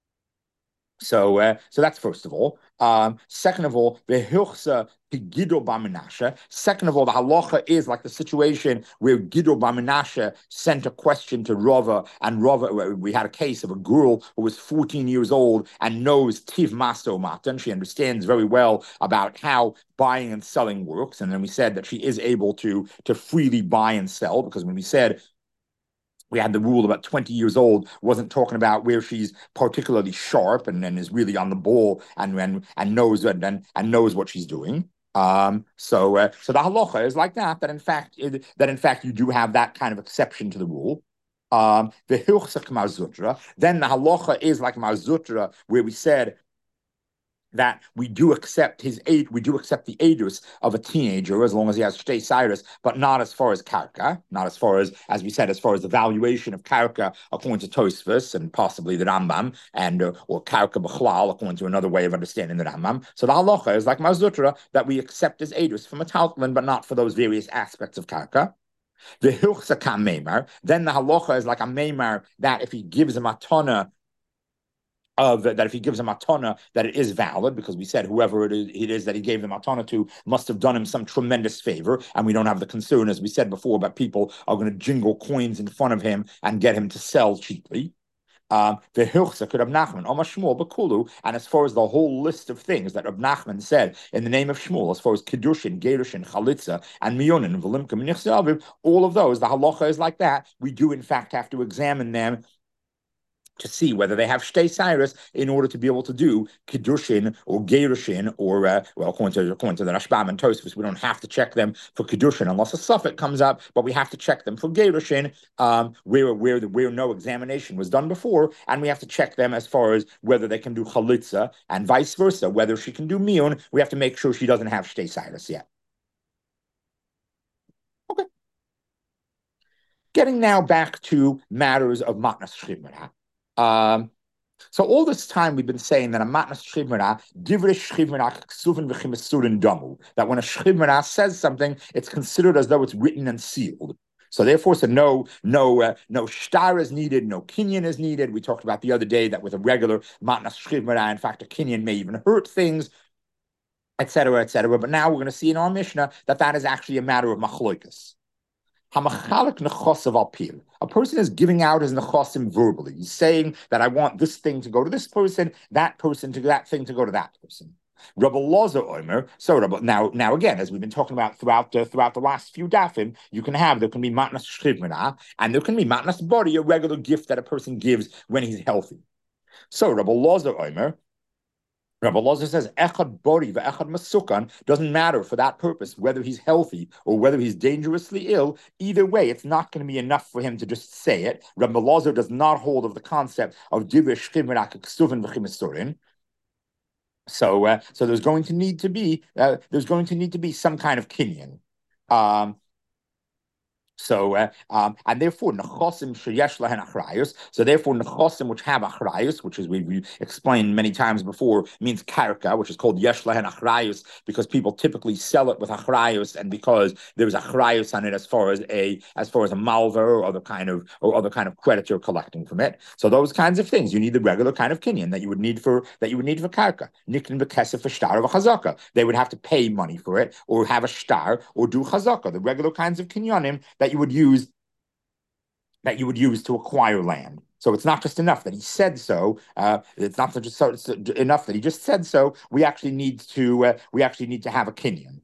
So that's first of all. Second of all, the hilchsa Gidol bar Menashe. Second of all, the halacha is like the situation where Gidol bar Menashe sent a question to Rava, and we had a case of a girl who was 14 years old and knows Tiv Masto Matan. She understands very well about how buying and selling works, and then we said that she is able to freely buy and sell, because when we said we had the rule about 20 years old, wasn't talking about where she's particularly sharp and is really on the ball and knows what she's doing. So the halacha is like that in fact you do have that kind of exception to the rule. The hilchsa k'marzutra. Then the halacha is like marzutra, where we said that we do accept the edus of a teenager as long as he has shtei cyrus, but not as far as karka, not as far as we said, as far as the valuation of karka according to Tosfos and possibly the Rambam, and or karka b'chlal according to another way of understanding the Rambam. So the halacha is like marzutra, that we accept as edus from a talchlin, but not for those various aspects of karka. The hilchsa ka meimar. Then the halacha is like a meimar, that if he gives a matana that if he gives a matana, that it is valid, because we said whoever it is that he gave the matana to must have done him some tremendous favor, and we don't have the concern, as we said before, about people are going to jingle coins in front of him and get him to sell cheaply. The Hilchsa could Rab Nachman, Omar Shmuel, Bakulu, and as far as the whole list of things that Rab Nachman said in the name of Shmuel, as far as Kiddushin, Gerushin, Chalitza, and Mionin, Velimka, Menichse Aviv, all of those, the halacha is like that. We do, in fact, have to examine them to see whether they have Shtei Cyrus in order to be able to do Kiddushin or Gerushin or, well, according to the Rashbam and Tosfos, we don't have to check them for Kiddushin unless a suffix comes up, but we have to check them for Gerushin where no examination was done before, and we have to check them as far as whether they can do Chalitza and vice versa, whether she can do Miyun. We have to make sure she doesn't have Shtei Cyrus yet. Okay. Getting now back to matters of Matnas Shchivmera. So all this time we've been saying that a matnas shchivmera, divrei shchivmera ksuvin v'chimesurin damu, that when a shchivmera says something, it's considered as though it's written and sealed. So therefore, no shtar is needed, no kinyan is needed. We talked about the other day that with a regular matnas shchivmera, in fact, a kinyan may even hurt things, etc., etc. But now we're going to see in our Mishnah that is actually a matter of machloikas. A person is giving out his nechosim verbally. He's saying that I want this thing to go to this person to that thing to go to that person. Rabbi Loza Omer. So now again, as we've been talking about throughout the last few dafim, there can be matnas shchivmera and there can be matnas body, a regular gift that a person gives when he's healthy. So Rabbi Loza Omer. Rabbi Loza says, Echad bori ve'echad masukan, doesn't matter for that purpose, whether he's healthy or whether he's dangerously ill. Either way, it's not going to be enough for him to just say it. Rabbi Loza does not hold of the concept of divrei shchivmera ksuvin v'chimesurin. So there's going to need to be some kind of kinyan. And therefore, nechosim sheyesh lahen achrayus. So therefore, nechosim which have achrayus, which is we explained many times before, means karka, which is called yesh lahen achrayus, because people typically sell it with achrayus, and because there's achrayus on it as far as a malva or other kind of creditor collecting from it. So those kinds of things, you need the regular kind of kinyan that you would need for karka. Nikin bekesef for shtar of a chazaka. They would have to pay money for it, or have a shtar, or do chazaka. The regular kinds of kinyanim that you would use to acquire land. So it's not just enough that he said so. It's not just enough that he just said so. We actually need to have a kinyan.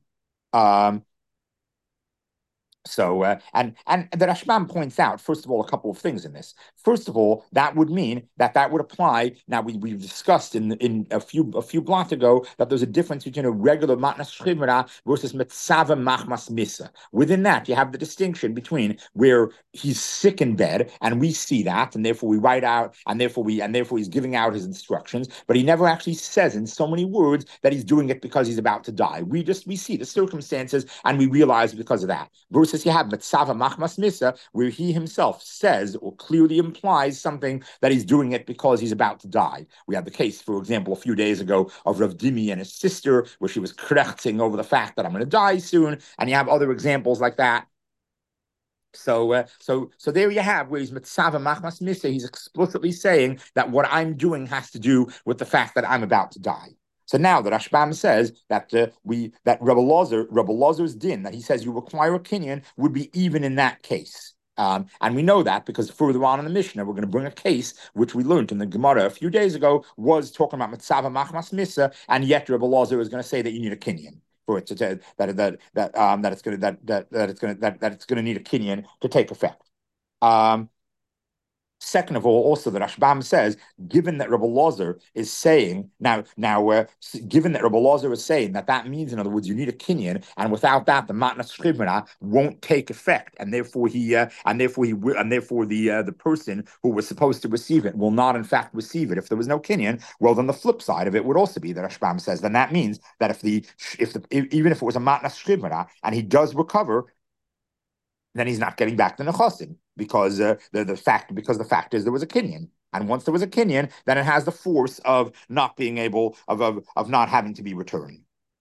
And the Rashbam points out, first of all, a couple of things in this. First of all, that would mean that would apply. Now we've discussed in a few blocks ago that there's a difference between a regular matnas shchivmera versus mitzava machmas misa. Within that, you have the distinction between where he's sick in bed and we see that, and therefore we write out, and therefore he's giving out his instructions, but he never actually says in so many words that he's doing it because he's about to die. We see the circumstances and we realize because of that. Versus you have Mitzava Machmas Misa, where he himself says or clearly implies something that he's doing it because he's about to die. We had the case, for example, a few days ago of Rav Dimi and his sister, where she was krechting over the fact that I'm going to die soon, and you have other examples like that. So there you have where he's Mitzava Machmas Misa. He's explicitly saying that what I'm doing has to do with the fact that I'm about to die. So now the Rashbam says that Rabbi Lozer's din that he says you require a kinyan would be even in that case. And we know that because further on in the Mishnah, we're going to bring a case which we learned in the Gemara a few days ago was talking about Mitzava Machmas Misa, and yet Rabbi Lozer is going to say that you need a kinyan for it to that it's going to need a kinyan to take effect. Second of all, also the Rashbam says, given that Rabbi Lozer is saying that means, in other words, you need a kinyan, and without that, the matnas shchivmera won't take effect, and therefore the person who was supposed to receive it will not, in fact, receive it. If there was no kinyan, well, then the flip side of it would also be that Rashbam says, then that means that even if it was a matnas shchivmera and he does recover, then he's not getting back the nechosim because the fact is there was a kinyan, and once there was a kinyan, then it has the force of not being able of not having to be returned.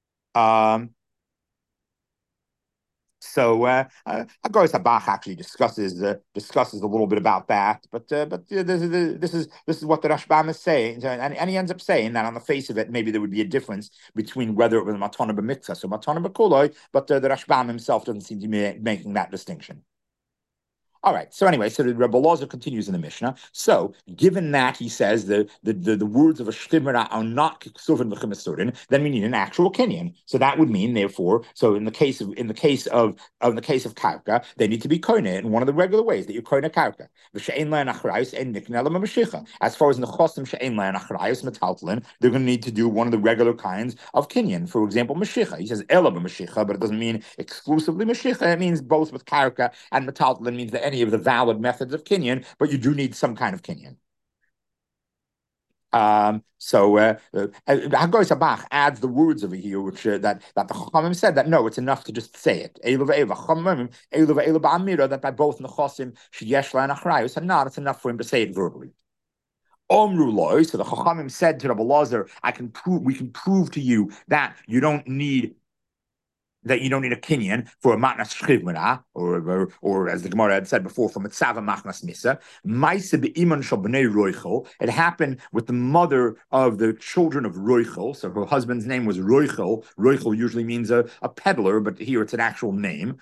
Agoros Habach actually discusses a little bit about that, but this is what the Rashbam is saying, and he ends up saying that on the face of it, maybe there would be a difference between whether it was matana b'mitzvah or matana b'kuloi, but the Rashbam himself doesn't seem to be making that distinction. All right. So anyway, so the Rebbe Lozer continues in the Mishnah. So given that he says the words of a shtimera are not ksuvin v'chemesurin, then we need an actual kinyan. So that would mean, therefore, so in the case of karka, they need to be koine in one of the regular ways that you koine karka. V'she'ein le'en achrayus and niknel mashicha. As far as the chosim she'ein le'en achrayus metaltlin, they're going to need to do one of the regular kinds of kinyan. For example, mashicha. He says ela b'mashicha, but it doesn't mean exclusively mashicha. It means both with karka and metaltlin, means that any of the valid methods of kinyan, but you do need some kind of kinyan. Hagoy Sabach adds the words over here, which that the Chachamim said that no, it's enough to just say it. That by both Nechosim Sheyeshla and Achrayus and not, it's enough for him to say it verbally. Omru loy, so the Chachamim said to Rabbi Lazar, we can prove to you that you don't need a kinyan for a matnas shchivmera, or as the Gemara had said before, from a tzava machnas misa. Ma'ase be'iman shel bnei Roichel. It happened with the mother of the children of Roichel. So her husband's name was Roichel. Roichel usually means a peddler, but here it's an actual name.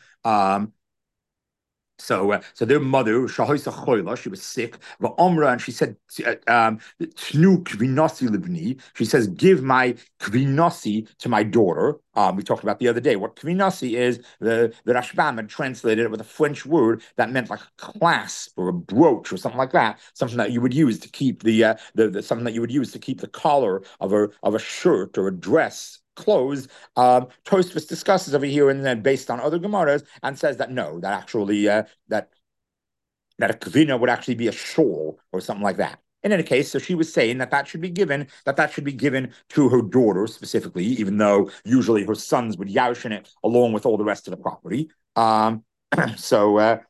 So their mother, Shahoisa Choila, she was sick. And she said, Tnu Kvinosi Livni. She says, give my Kvinosi to my daughter. We talked about the other day. What Kvinosi is, the Rashbam had translated it with a French word that meant like a clasp or a brooch or something like that. Something that you would use to keep something that you would use to keep the collar of a shirt or a dress closed. Tosfos discusses over here and then based on other Gemaras and says that no, that actually that a kvina would actually be a shawl or something like that. In any case, so she was saying that should be given to her daughter specifically, even though usually her sons would yarshin it along with all the rest of the property. So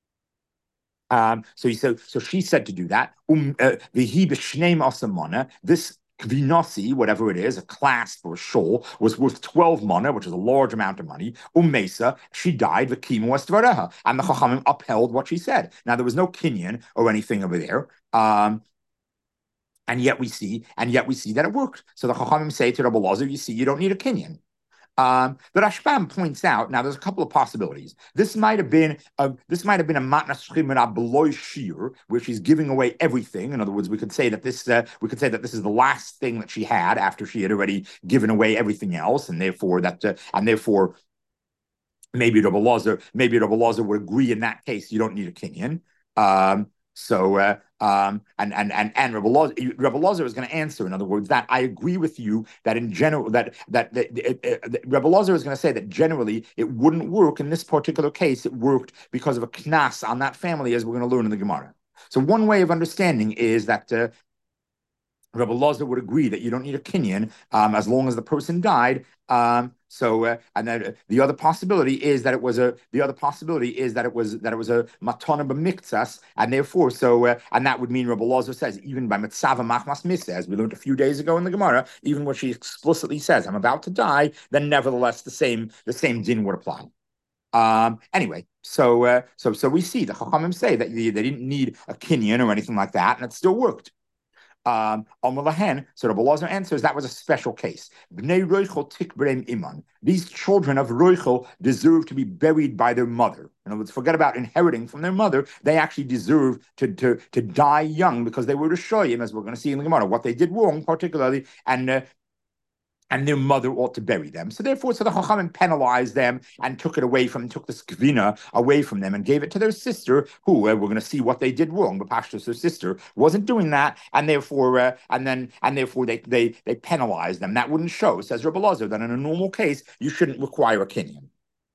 she said to do that. This Kvinosi, whatever it is, a clasp or a shawl, was worth 12 mana, which is a large amount of money. Mesa, she died, v'kimu estvareha, and the Chachamim upheld what she said. Now, there was no kinyan or anything over there. And yet we see that it worked. So the Chachamim say to Rabbi Lazar, you see, you don't need a kinyan. The Rashbam points out, now there's a couple of possibilities. This might have been a matnas chimera below shir, where she's giving away everything. In other words, we could say that this is the last thing that she had after she had already given away everything else, and therefore maybe Rabbi Lazar would agree in that case you don't need a kinyan. And Rebbe Lazar is going to answer, in other words, that I agree with you that in general that Rebbe Lazar is going to say that generally it wouldn't work. In this particular case, it worked because of a knas on that family, as we're going to learn in the Gemara. So one way of understanding is that Rebbe Lazar would agree that you don't need a kinyan as long as the person died. And then the other possibility is that it was a matana b'miktsas, and therefore and that would mean Rebbe Lazar says even by mitzava machmas misa, as we learned a few days ago in the Gemara, even when she explicitly says I'm about to die, then nevertheless the same din would apply. Anyway, so we see the Chachamim say that they didn't need a kinyan or anything like that, and it still worked. So Rabbi Lazar answers that was a special case. Bnei Roichel tikbrem iman. These children of Roichel deserve to be buried by their mother. In other words, forget about inheriting from their mother. They actually deserve to die young because they were Rishoyim, as we're going to see in the Gemara, what they did wrong, particularly, and their mother ought to bury them. So therefore, the Chachamim penalized them and took the skvina away from them and gave it to their sister, who we're going to see what they did wrong. But Pashtus, their sister, wasn't doing that, and therefore they penalized them. That wouldn't show, says Rebbe Lazar, that in a normal case you shouldn't require a kinyan.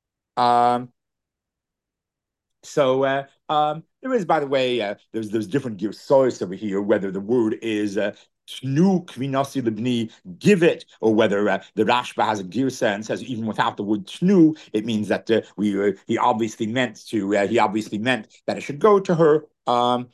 There is, by the way, there's different girsois over here, whether the word is Tnu Kvinasi Libni, give it, or whether the Rashba has a girsa and says even without the word Tnu, it means that he obviously meant that it should go to her. And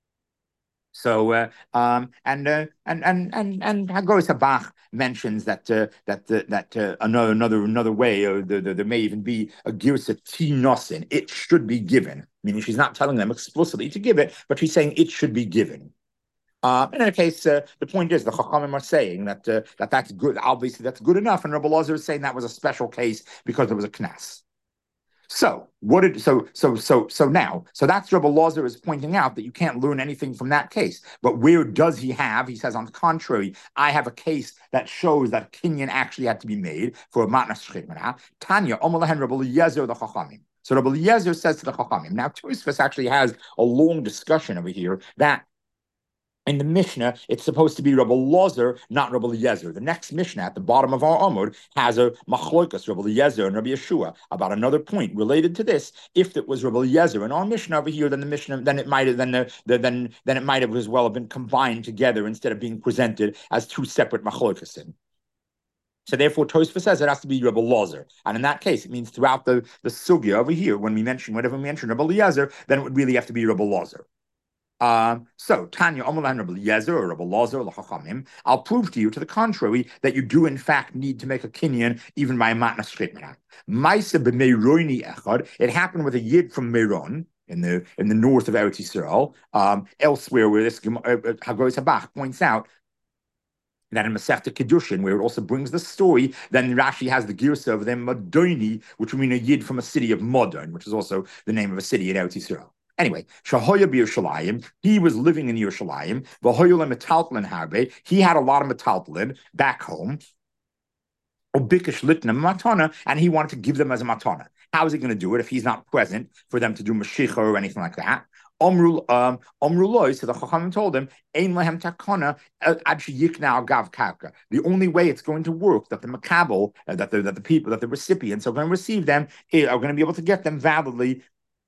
Hagoy Sabach mentions that another way, or there may even be a girsa tinosin. It should be given, meaning she's not telling them explicitly to give it, but she's saying it should be given. In any case, the point is the Chachamim are saying that that's good. Obviously, that's good enough, and Rabbi Lazar is saying that was a special case because there was a knas. So now that's Rabbi Lazar is pointing out that you can't learn anything from that case. But where does he have? He says, on the contrary, I have a case that shows that kinyan actually had to be made for a matnas shchitmana. Tanya, Omalahen Rabbi Eliezer the Chachamim. So Rabbi Eliezer says to the Chachamim. Now Tosfos actually has a long discussion over here that in the Mishnah, it's supposed to be Rabbi Lazar, not Rabbi Eliezer. The next Mishnah at the bottom of our Amud has a machloikas, Rabbi Eliezer and Rabbi Yeshua, about another point related to this. If it was Rabbi Eliezer in our Mishnah over here, then the Mishnah, then it might have as well have been combined together instead of being presented as two separate machloikas. So therefore, Tosfos says it has to be Rabbi Lazar, and in that case, it means throughout the sugya over here, whenever we mention Rabbi Eliezer, then it would really have to be Rabbi Lazar. So Tanya Omelan Rabbi Eliezer or Rabbi Lazar L'Chachamim, I'll prove to you to the contrary that you do in fact need to make a kinyan even by a matnas shchitmana. Ma'aseh b'Meironi echad. It happened with a yid from Meiron in the north of Eretz Yisrael. Elsewhere, where this Hagos Habach points out that in Masechta Kedushin, where it also brings the story, then Rashi has the girsa of them Modoni, which would mean a yid from a city of Modon, which is also the name of a city in Eretz Yisrael. Anyway, Shahoya b'Yerushalayim, he was living in Yerushalayim. V'hoyula metaltlin harbe, he had a lot of metaltlin back home. Obikesh litna matana, and he wanted to give them as a matana. How is he going to do it if he's not present for them to do mashicha or anything like that? Omru loy, so the Chachamim told him, Ein lehem takana ad sheyikna agav karka. The only way it's going to work that the makabel, that the people, that the recipients are going to receive them, are going to be able to get them validly,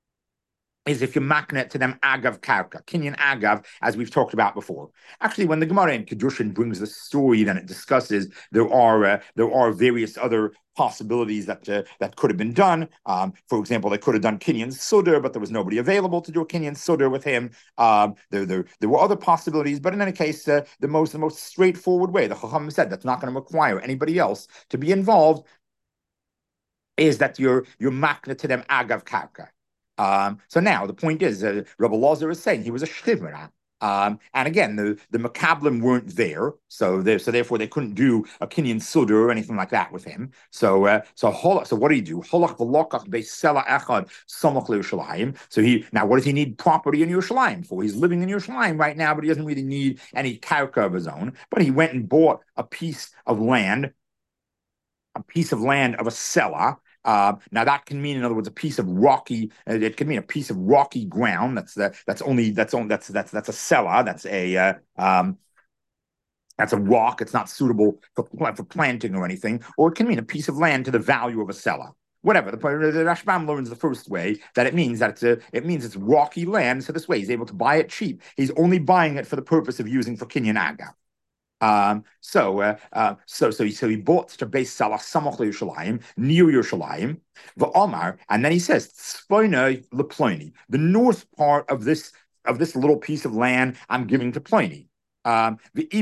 is if you makna to them agav karka, kinyan agav, as we've talked about before. Actually, when the Gemara in Kedushin brings the story, then it discusses there are various other possibilities that could have been done. For example, they could have done kinyan sudar, but there was nobody available to do a kinyan sudar with him. There were other possibilities, but in any case, the most straightforward way, the Chacham said, that's not going to require anybody else to be involved, is that you're makna to them agav karka. So now the point is, Rabbi Lazar is saying he was a shchivra. And again, the Makablim weren't there, so therefore they couldn't do a kinyan sudar or anything like that with him. So what do you do? Holach v'lokach beisela echad samach leYerushalayim. So what does he need property in Yerushalayim for? He's living in Yerushalayim right now, but he doesn't really need any karka of his own. But he went and bought a piece of land of a selah. Now that can mean, in other words, a piece of rocky. It can mean a piece of rocky ground. That's a selah. That's a rock. It's not suitable for planting or anything. Or it can mean a piece of land to the value of a selah. Whatever. The Rashbam learns the first way that it means it's rocky land. So this way he's able to buy it cheap. He's only buying it for the purpose of using for kinyan agav. So he bought to base Salah Samach Yerushalayim, near Yerushalayim, Omar, and then he says Tzfoina lePloni, the north part of this little piece of land I'm giving to Pliny. And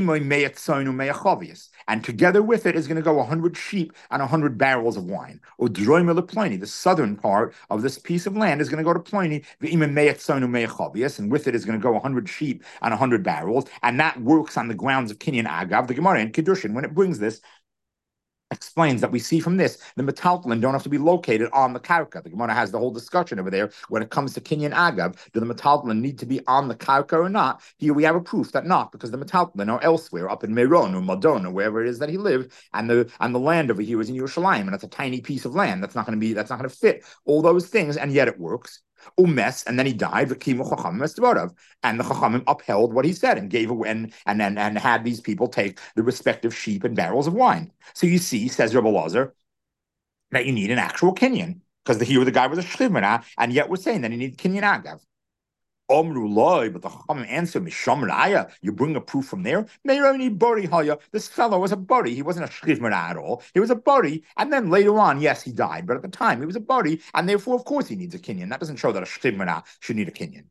together with it is going to go 100 sheep and 100 barrels of wine. The southern part of this piece of land is going to go to Pliny, and with it is going to go 100 sheep and 100 barrels, and that works on the grounds of kinyan agav. The Gemara in Kedushin, when it brings this, explains that we see from this the metaltlin don't have to be located on the karka. The Gemara has the whole discussion over there when it comes to kinyan agav. Do the metaltlin need to be on the karka or not? Here we have a proof that not, because the metaltlin are elsewhere, up in Meiron or Modon or wherever it is that he lived, and the land over here is in Yerushalayim, and it's a tiny piece of land that's not going to fit all those things, and yet it works. Umes, and then he died. And the Chachamim upheld what he said and gave away and had these people take the respective sheep and barrels of wine. So you see, says Rabbi Lazar, that you need an actual kinyan, because here the guy was a shchivra, and yet we're saying that he needs kinyan agav. Omru loy, but the Chachamim answered, Misham Raya, you bring a proof from there? Meironi bori haya. This fellow was a bori. He wasn't a shchivra at all. He was a bori, and then later on, yes, he died, but at the time he was a bori, and therefore, of course, he needs a kinyan. That doesn't show that a shchivra should need a kinyan.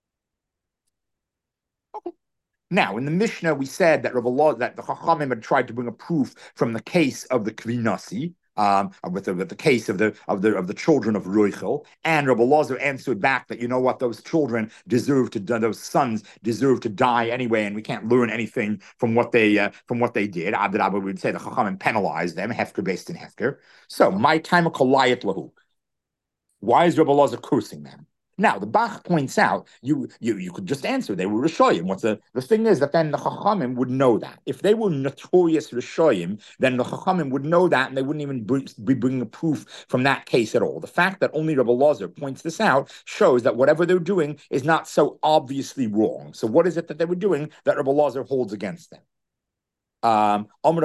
Okay. Now, in the Mishnah, we said that that the Chachamim had tried to bring a proof from the case of the Kvinasi, with the case of the children of Roichel, and Rabbi Lazar answered back that, you know what, those sons deserve to die anyway, and we can't learn anything from what they did. Abdurrabba would say the Chachamim penalized them, hefker based in hefker. So my time of kolayet lahu. Why is Rabbi Elazar cursing them? Now, the Bach points out, you could just answer, they were Rishoyim. What's the thing is that then the Chachamim would know that. If they were notorious Rishoyim, then the Chachamim would know that, and they wouldn't even be bringing a proof from that case at all. The fact that only Rabbi Elazar points this out shows that whatever they're doing is not so obviously wrong. So what is it that they were doing that Rabbi Elazar holds against them? What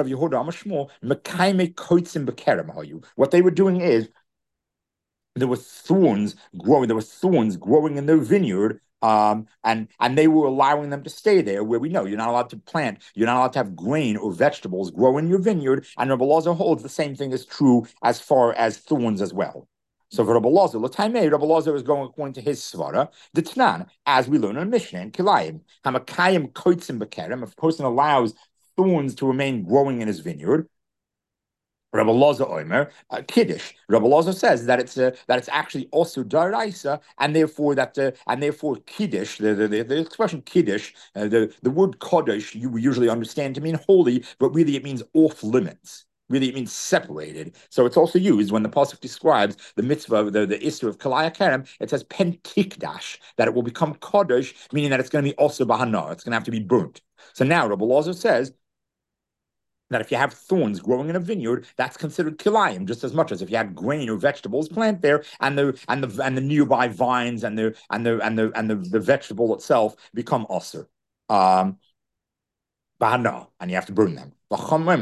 they were doing is, there were thorns growing in their vineyard, and they were allowing them to stay there, where we know you're not allowed to plant, you're not allowed to have grain or vegetables grow in your vineyard, and Rabbi Elazar holds the same thing is true as far as thorns as well. So for Rabbi Elazar, Rabbi Elazar is going according to his svara, the Tanan, as we learn in Mishnah and Kilayim, Hamakayim koitzim bekerem, if a person allows thorns to remain growing in his vineyard, Rabbi Elazar Omer, Kiddush. Rabbi Elazar says that it's actually also daraisa, and therefore Kiddush, the expression Kiddush, the word Kodesh, you usually understand to mean holy, but really it means off limits. Really, it means separated. So it's also used when the pasuk describes the mitzvah, the issur of Kalaya Kerem. It says pentikdash, that it will become Kodesh, meaning that it's going to be also bahana. It's going to have to be burnt. So now Rabbi Elazar says that if you have thorns growing in a vineyard, that's considered kilayim just as much as if you had grain or vegetables plant there, and the nearby vines and the vegetable itself become aser. And you have to burn them. The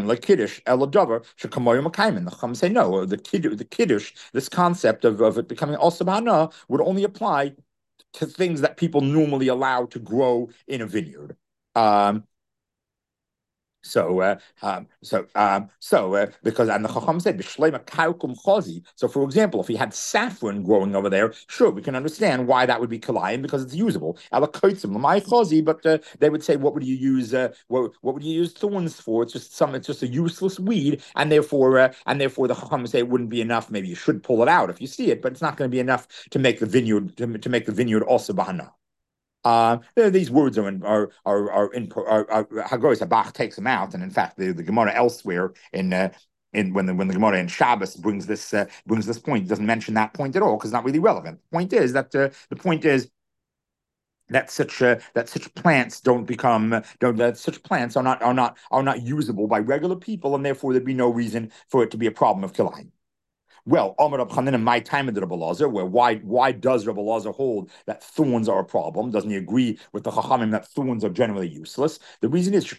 Chum say no. The kiddush, this concept of it becoming also bahana, would only apply to things that people normally allow to grow in a vineyard. Because and the Chacham said b'shleima kaukum chazi. So for example, if he had saffron growing over there, sure, we can understand why that would be kalayim because it's usable. But they would say, what would you use? What would you use thorns for? It's just a useless weed, and therefore the Chacham say it wouldn't be enough. Maybe you should pull it out if you see it, but it's not going to be enough to make the vineyard also bahana. These words are Hagoros Habach takes them out, and in fact, the Gemara elsewhere when the Gemara in Shabbos brings this point, doesn't mention that point at all because it's not really relevant. The point is that that such plants are not usable by regular people, and therefore there'd be no reason for it to be a problem of kilayim. Well, Amar Rab Chanina, my time in the Rabbi Elazar, where why does Rabbi Elazar hold that thorns are a problem? Doesn't he agree with the Chachamim that thorns are generally useless? The reason is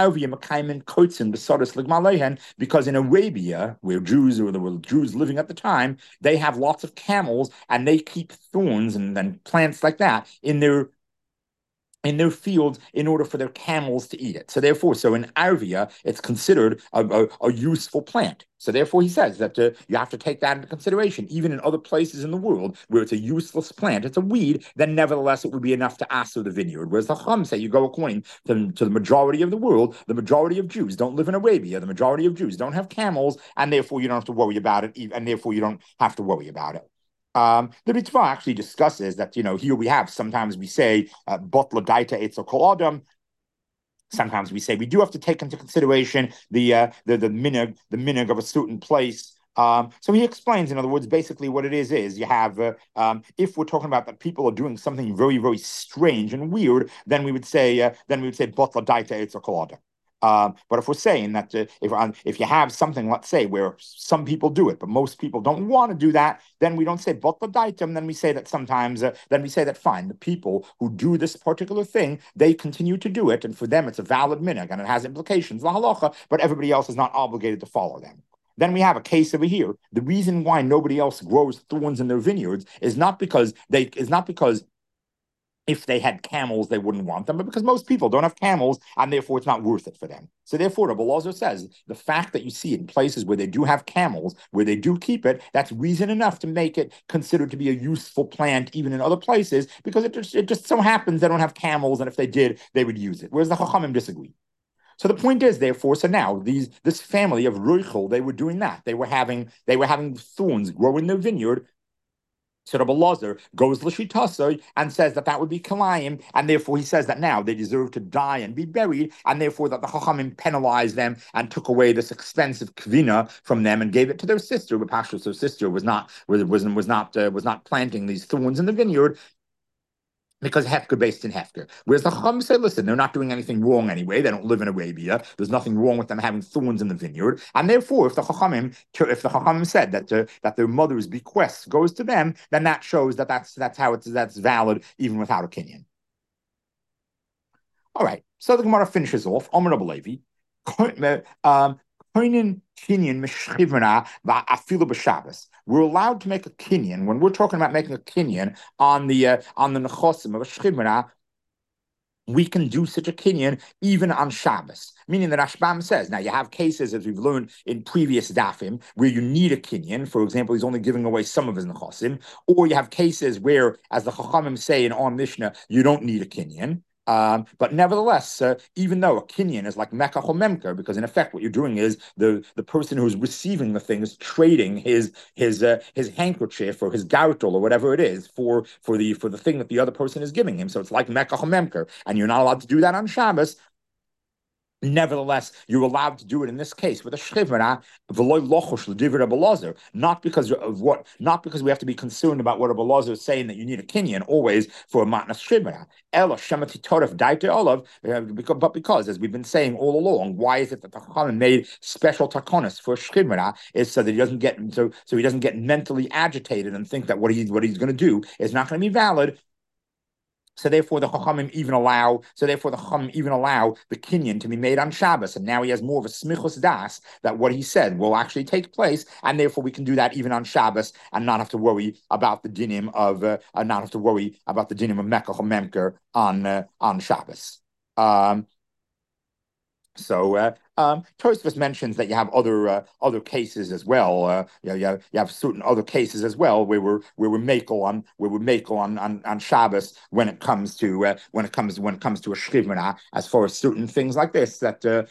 because in Arabia, where Jews or there were Jews living at the time, they have lots of camels and they keep thorns and plants like that in their fields in order for their camels to eat it. So in Arvia, it's considered a useful plant. So therefore, he says that you have to take that into consideration. Even in other places in the world where it's a useless plant, it's a weed, then nevertheless it would be enough to aser the vineyard. Whereas the Chum say you go according to the majority of the world, the majority of Jews don't live in Arabia, the majority of Jews don't have camels, and therefore you don't have to worry about it, and therefore you don't have to worry about it. The Ritva actually discusses that, here we have, sometimes we say, botla daita etzel kol adam. Sometimes we say we do have to take into consideration the minhag of a certain place. So he explains, in other words, basically what it is you have, if we're talking about that people are doing something very, very strange and weird, then we would say botla daita etzel kol adam. But if we're saying that if you have something, let's say, where some people do it, but most people don't want to do that, then we don't say botla daitem. Then we say that sometimes, fine, the people who do this particular thing, they continue to do it, and for them it's a valid minhag and it has implications, la halacha, but everybody else is not obligated to follow them. Then we have a case over here. The reason why nobody else grows thorns in their vineyards is not because if they had camels, they wouldn't want them, but because most people don't have camels, and therefore it's not worth it for them. So therefore, Rabbi Elazar says, the fact that you see it in places where they do have camels, where they do keep it, that's reason enough to make it considered to be a useful plant, even in other places, because it just so happens they don't have camels, and if they did, they would use it. Whereas the Chachamim disagree. So the point is, therefore, so now this family of Roichel, they were doing that. They were having thorns grow in their vineyard, So Rabbi Lazar goes l'shitasoi and says that would be kalayim, and therefore he says that now they deserve to die and be buried, and therefore that the Chachamim penalized them and took away this expensive kvina from them and gave it to their sister. But Pashtus, their sister was not planting these thorns in the vineyard, because Hefker based in Hefker. Whereas the Chacham say, listen, they're not doing anything wrong anyway. They don't live in Arabia. There's nothing wrong with them having thorns in the vineyard. And therefore, if the Chachamim said that their mother's bequest goes to them, then that shows that's valid even without a kinyan. All right. So the Gemara finishes off. Omer Rabbi Levi. We're allowed to make a kinyan when we're talking about making a kinyan on the nechosim of a shchivra. We can do such a kinyan even on Shabbos, meaning that Rashbam says. Now you have cases, as we've learned in previous dafim, where you need a kinyan. For example, he's only giving away some of his nechosim, or you have cases where, as the Chachamim say in our Mishnah, you don't need a kinyan. But nevertheless, even though a kinyan is like mekach or memker, because in effect what you're doing is the person who's receiving the thing is trading his handkerchief or his gartel or whatever it is for the thing that the other person is giving him. So it's like mekach or memker, and you're not allowed to do that on Shabbos. Nevertheless, you're allowed to do it in this case with a shchivra, not because we have to be concerned about what Rabbi Lazar is saying that you need a kinyan always for a matnas shchivra. But because, as we've been saying all along, why is it that the Chachamim made special takonis for shchivra is so that he doesn't get mentally agitated and think that what he's going to do is not going to be valid. So therefore, the Chachamim even allow the kinyan to be made on Shabbos, and now he has more of a smichus das that what he said will actually take place, and therefore we can do that even on Shabbos and not have to worry about the dinim of mekach or memker on Shabbos. Tosfos mentions that you have other cases as well. You have certain other cases as well where we're makel on Shabbos when it comes to a shchivra. As far as certain things like this,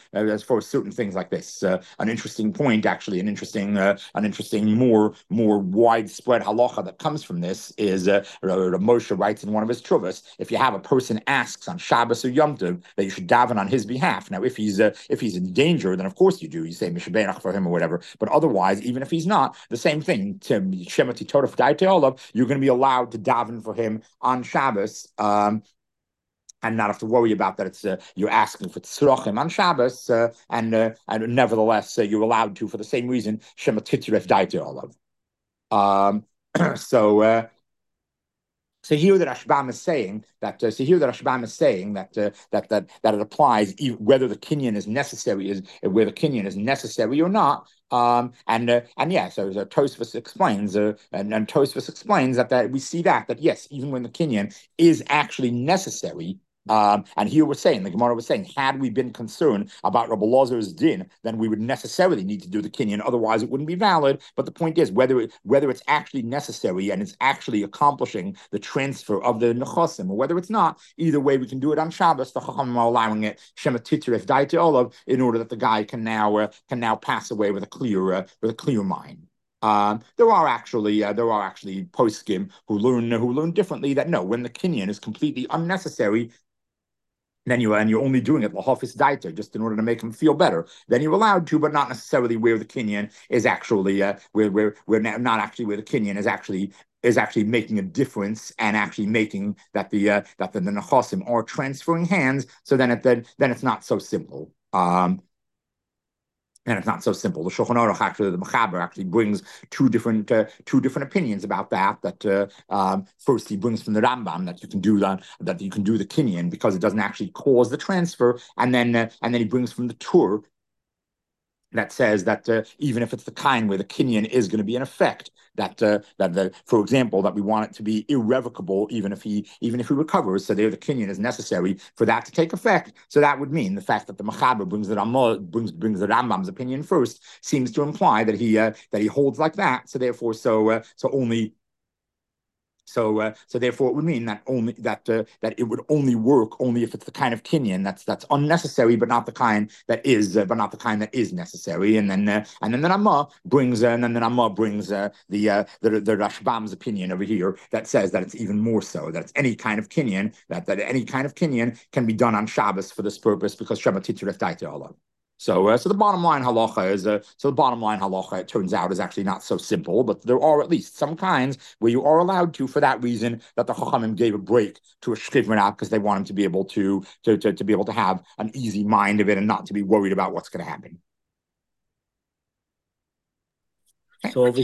an interesting point, actually, an interesting more widespread halacha that comes from this is Moshe writes in one of his truvas, if you have a person asks on Shabbos or Yom Tov that you should daven on his behalf. Now, if he's in danger, then of course you do. You say mishabenach for him or whatever. But otherwise, even if he's not, the same thing. To Shemati Torah Daite Olav, you're going to be allowed to daven for him on Shabbos. And not have to worry about that. It's you're asking for tzrochim on Shabbos, and nevertheless you're allowed to for the same reason. Shema titzref daite olav. So here the Rashbam is saying that. That it applies whether the kinyan is necessary, or not. So Tosfos explains, and Tosfos explains that we see that yes, even when the kinyan is actually necessary. And here the Gemara was saying, had we been concerned about Rabbi Lazar's din, then we would necessarily need to do the kinyan, otherwise it wouldn't be valid. But the point is, whether it's actually necessary and it's actually accomplishing the transfer of the nechosim, or whether it's not, either way we can do it on Shabbos. The Chachamim are allowing it Shema Titzref Daite Olav in order that the guy can now pass away with a clear mind. There are actually poskim who learn differently, that no, when the kinyan is completely unnecessary, then you're only doing it l'hafis daita, just in order to make him feel better. Then you're allowed to, but not necessarily where the kinyan is actually where the kinyan is actually making a difference and actually making that the nechosim are transferring hands. So then it's not so simple. And it's not so simple. The Shulchan Aruch, actually, the Mechaber, actually brings two different opinions about that. First, he brings from the Rambam that you can do the kinyan because it doesn't actually cause the transfer, and then he brings from the Tur that says that even if it's the kind where the kinyan is going to be in effect, for example, that we want it to be irrevocable even if he recovers. So there, the kinyan is necessary for that to take effect. So that would mean the fact that the Mechaber brings the Rambam's opinion first seems to imply that he holds like that. So therefore, So therefore, it would mean that that it would only work only if it's the kind of kinyan that's unnecessary, but not the kind that is necessary. And then the Rama brings the Rashbam's opinion over here that says that it's even more so, that it's any kind of kinyan, that any kind of kinyan can be done on Shabbos for this purpose, because Shabbat Titzuref Daita Allah. So the bottom line halacha, it turns out, is actually not so simple, but there are at least some kinds where you are allowed to, for that reason, that the Chachamim gave a break to a shkivranat, because they want him to be able to be able to have an easy mind of it and not to be worried about what's going to happen. So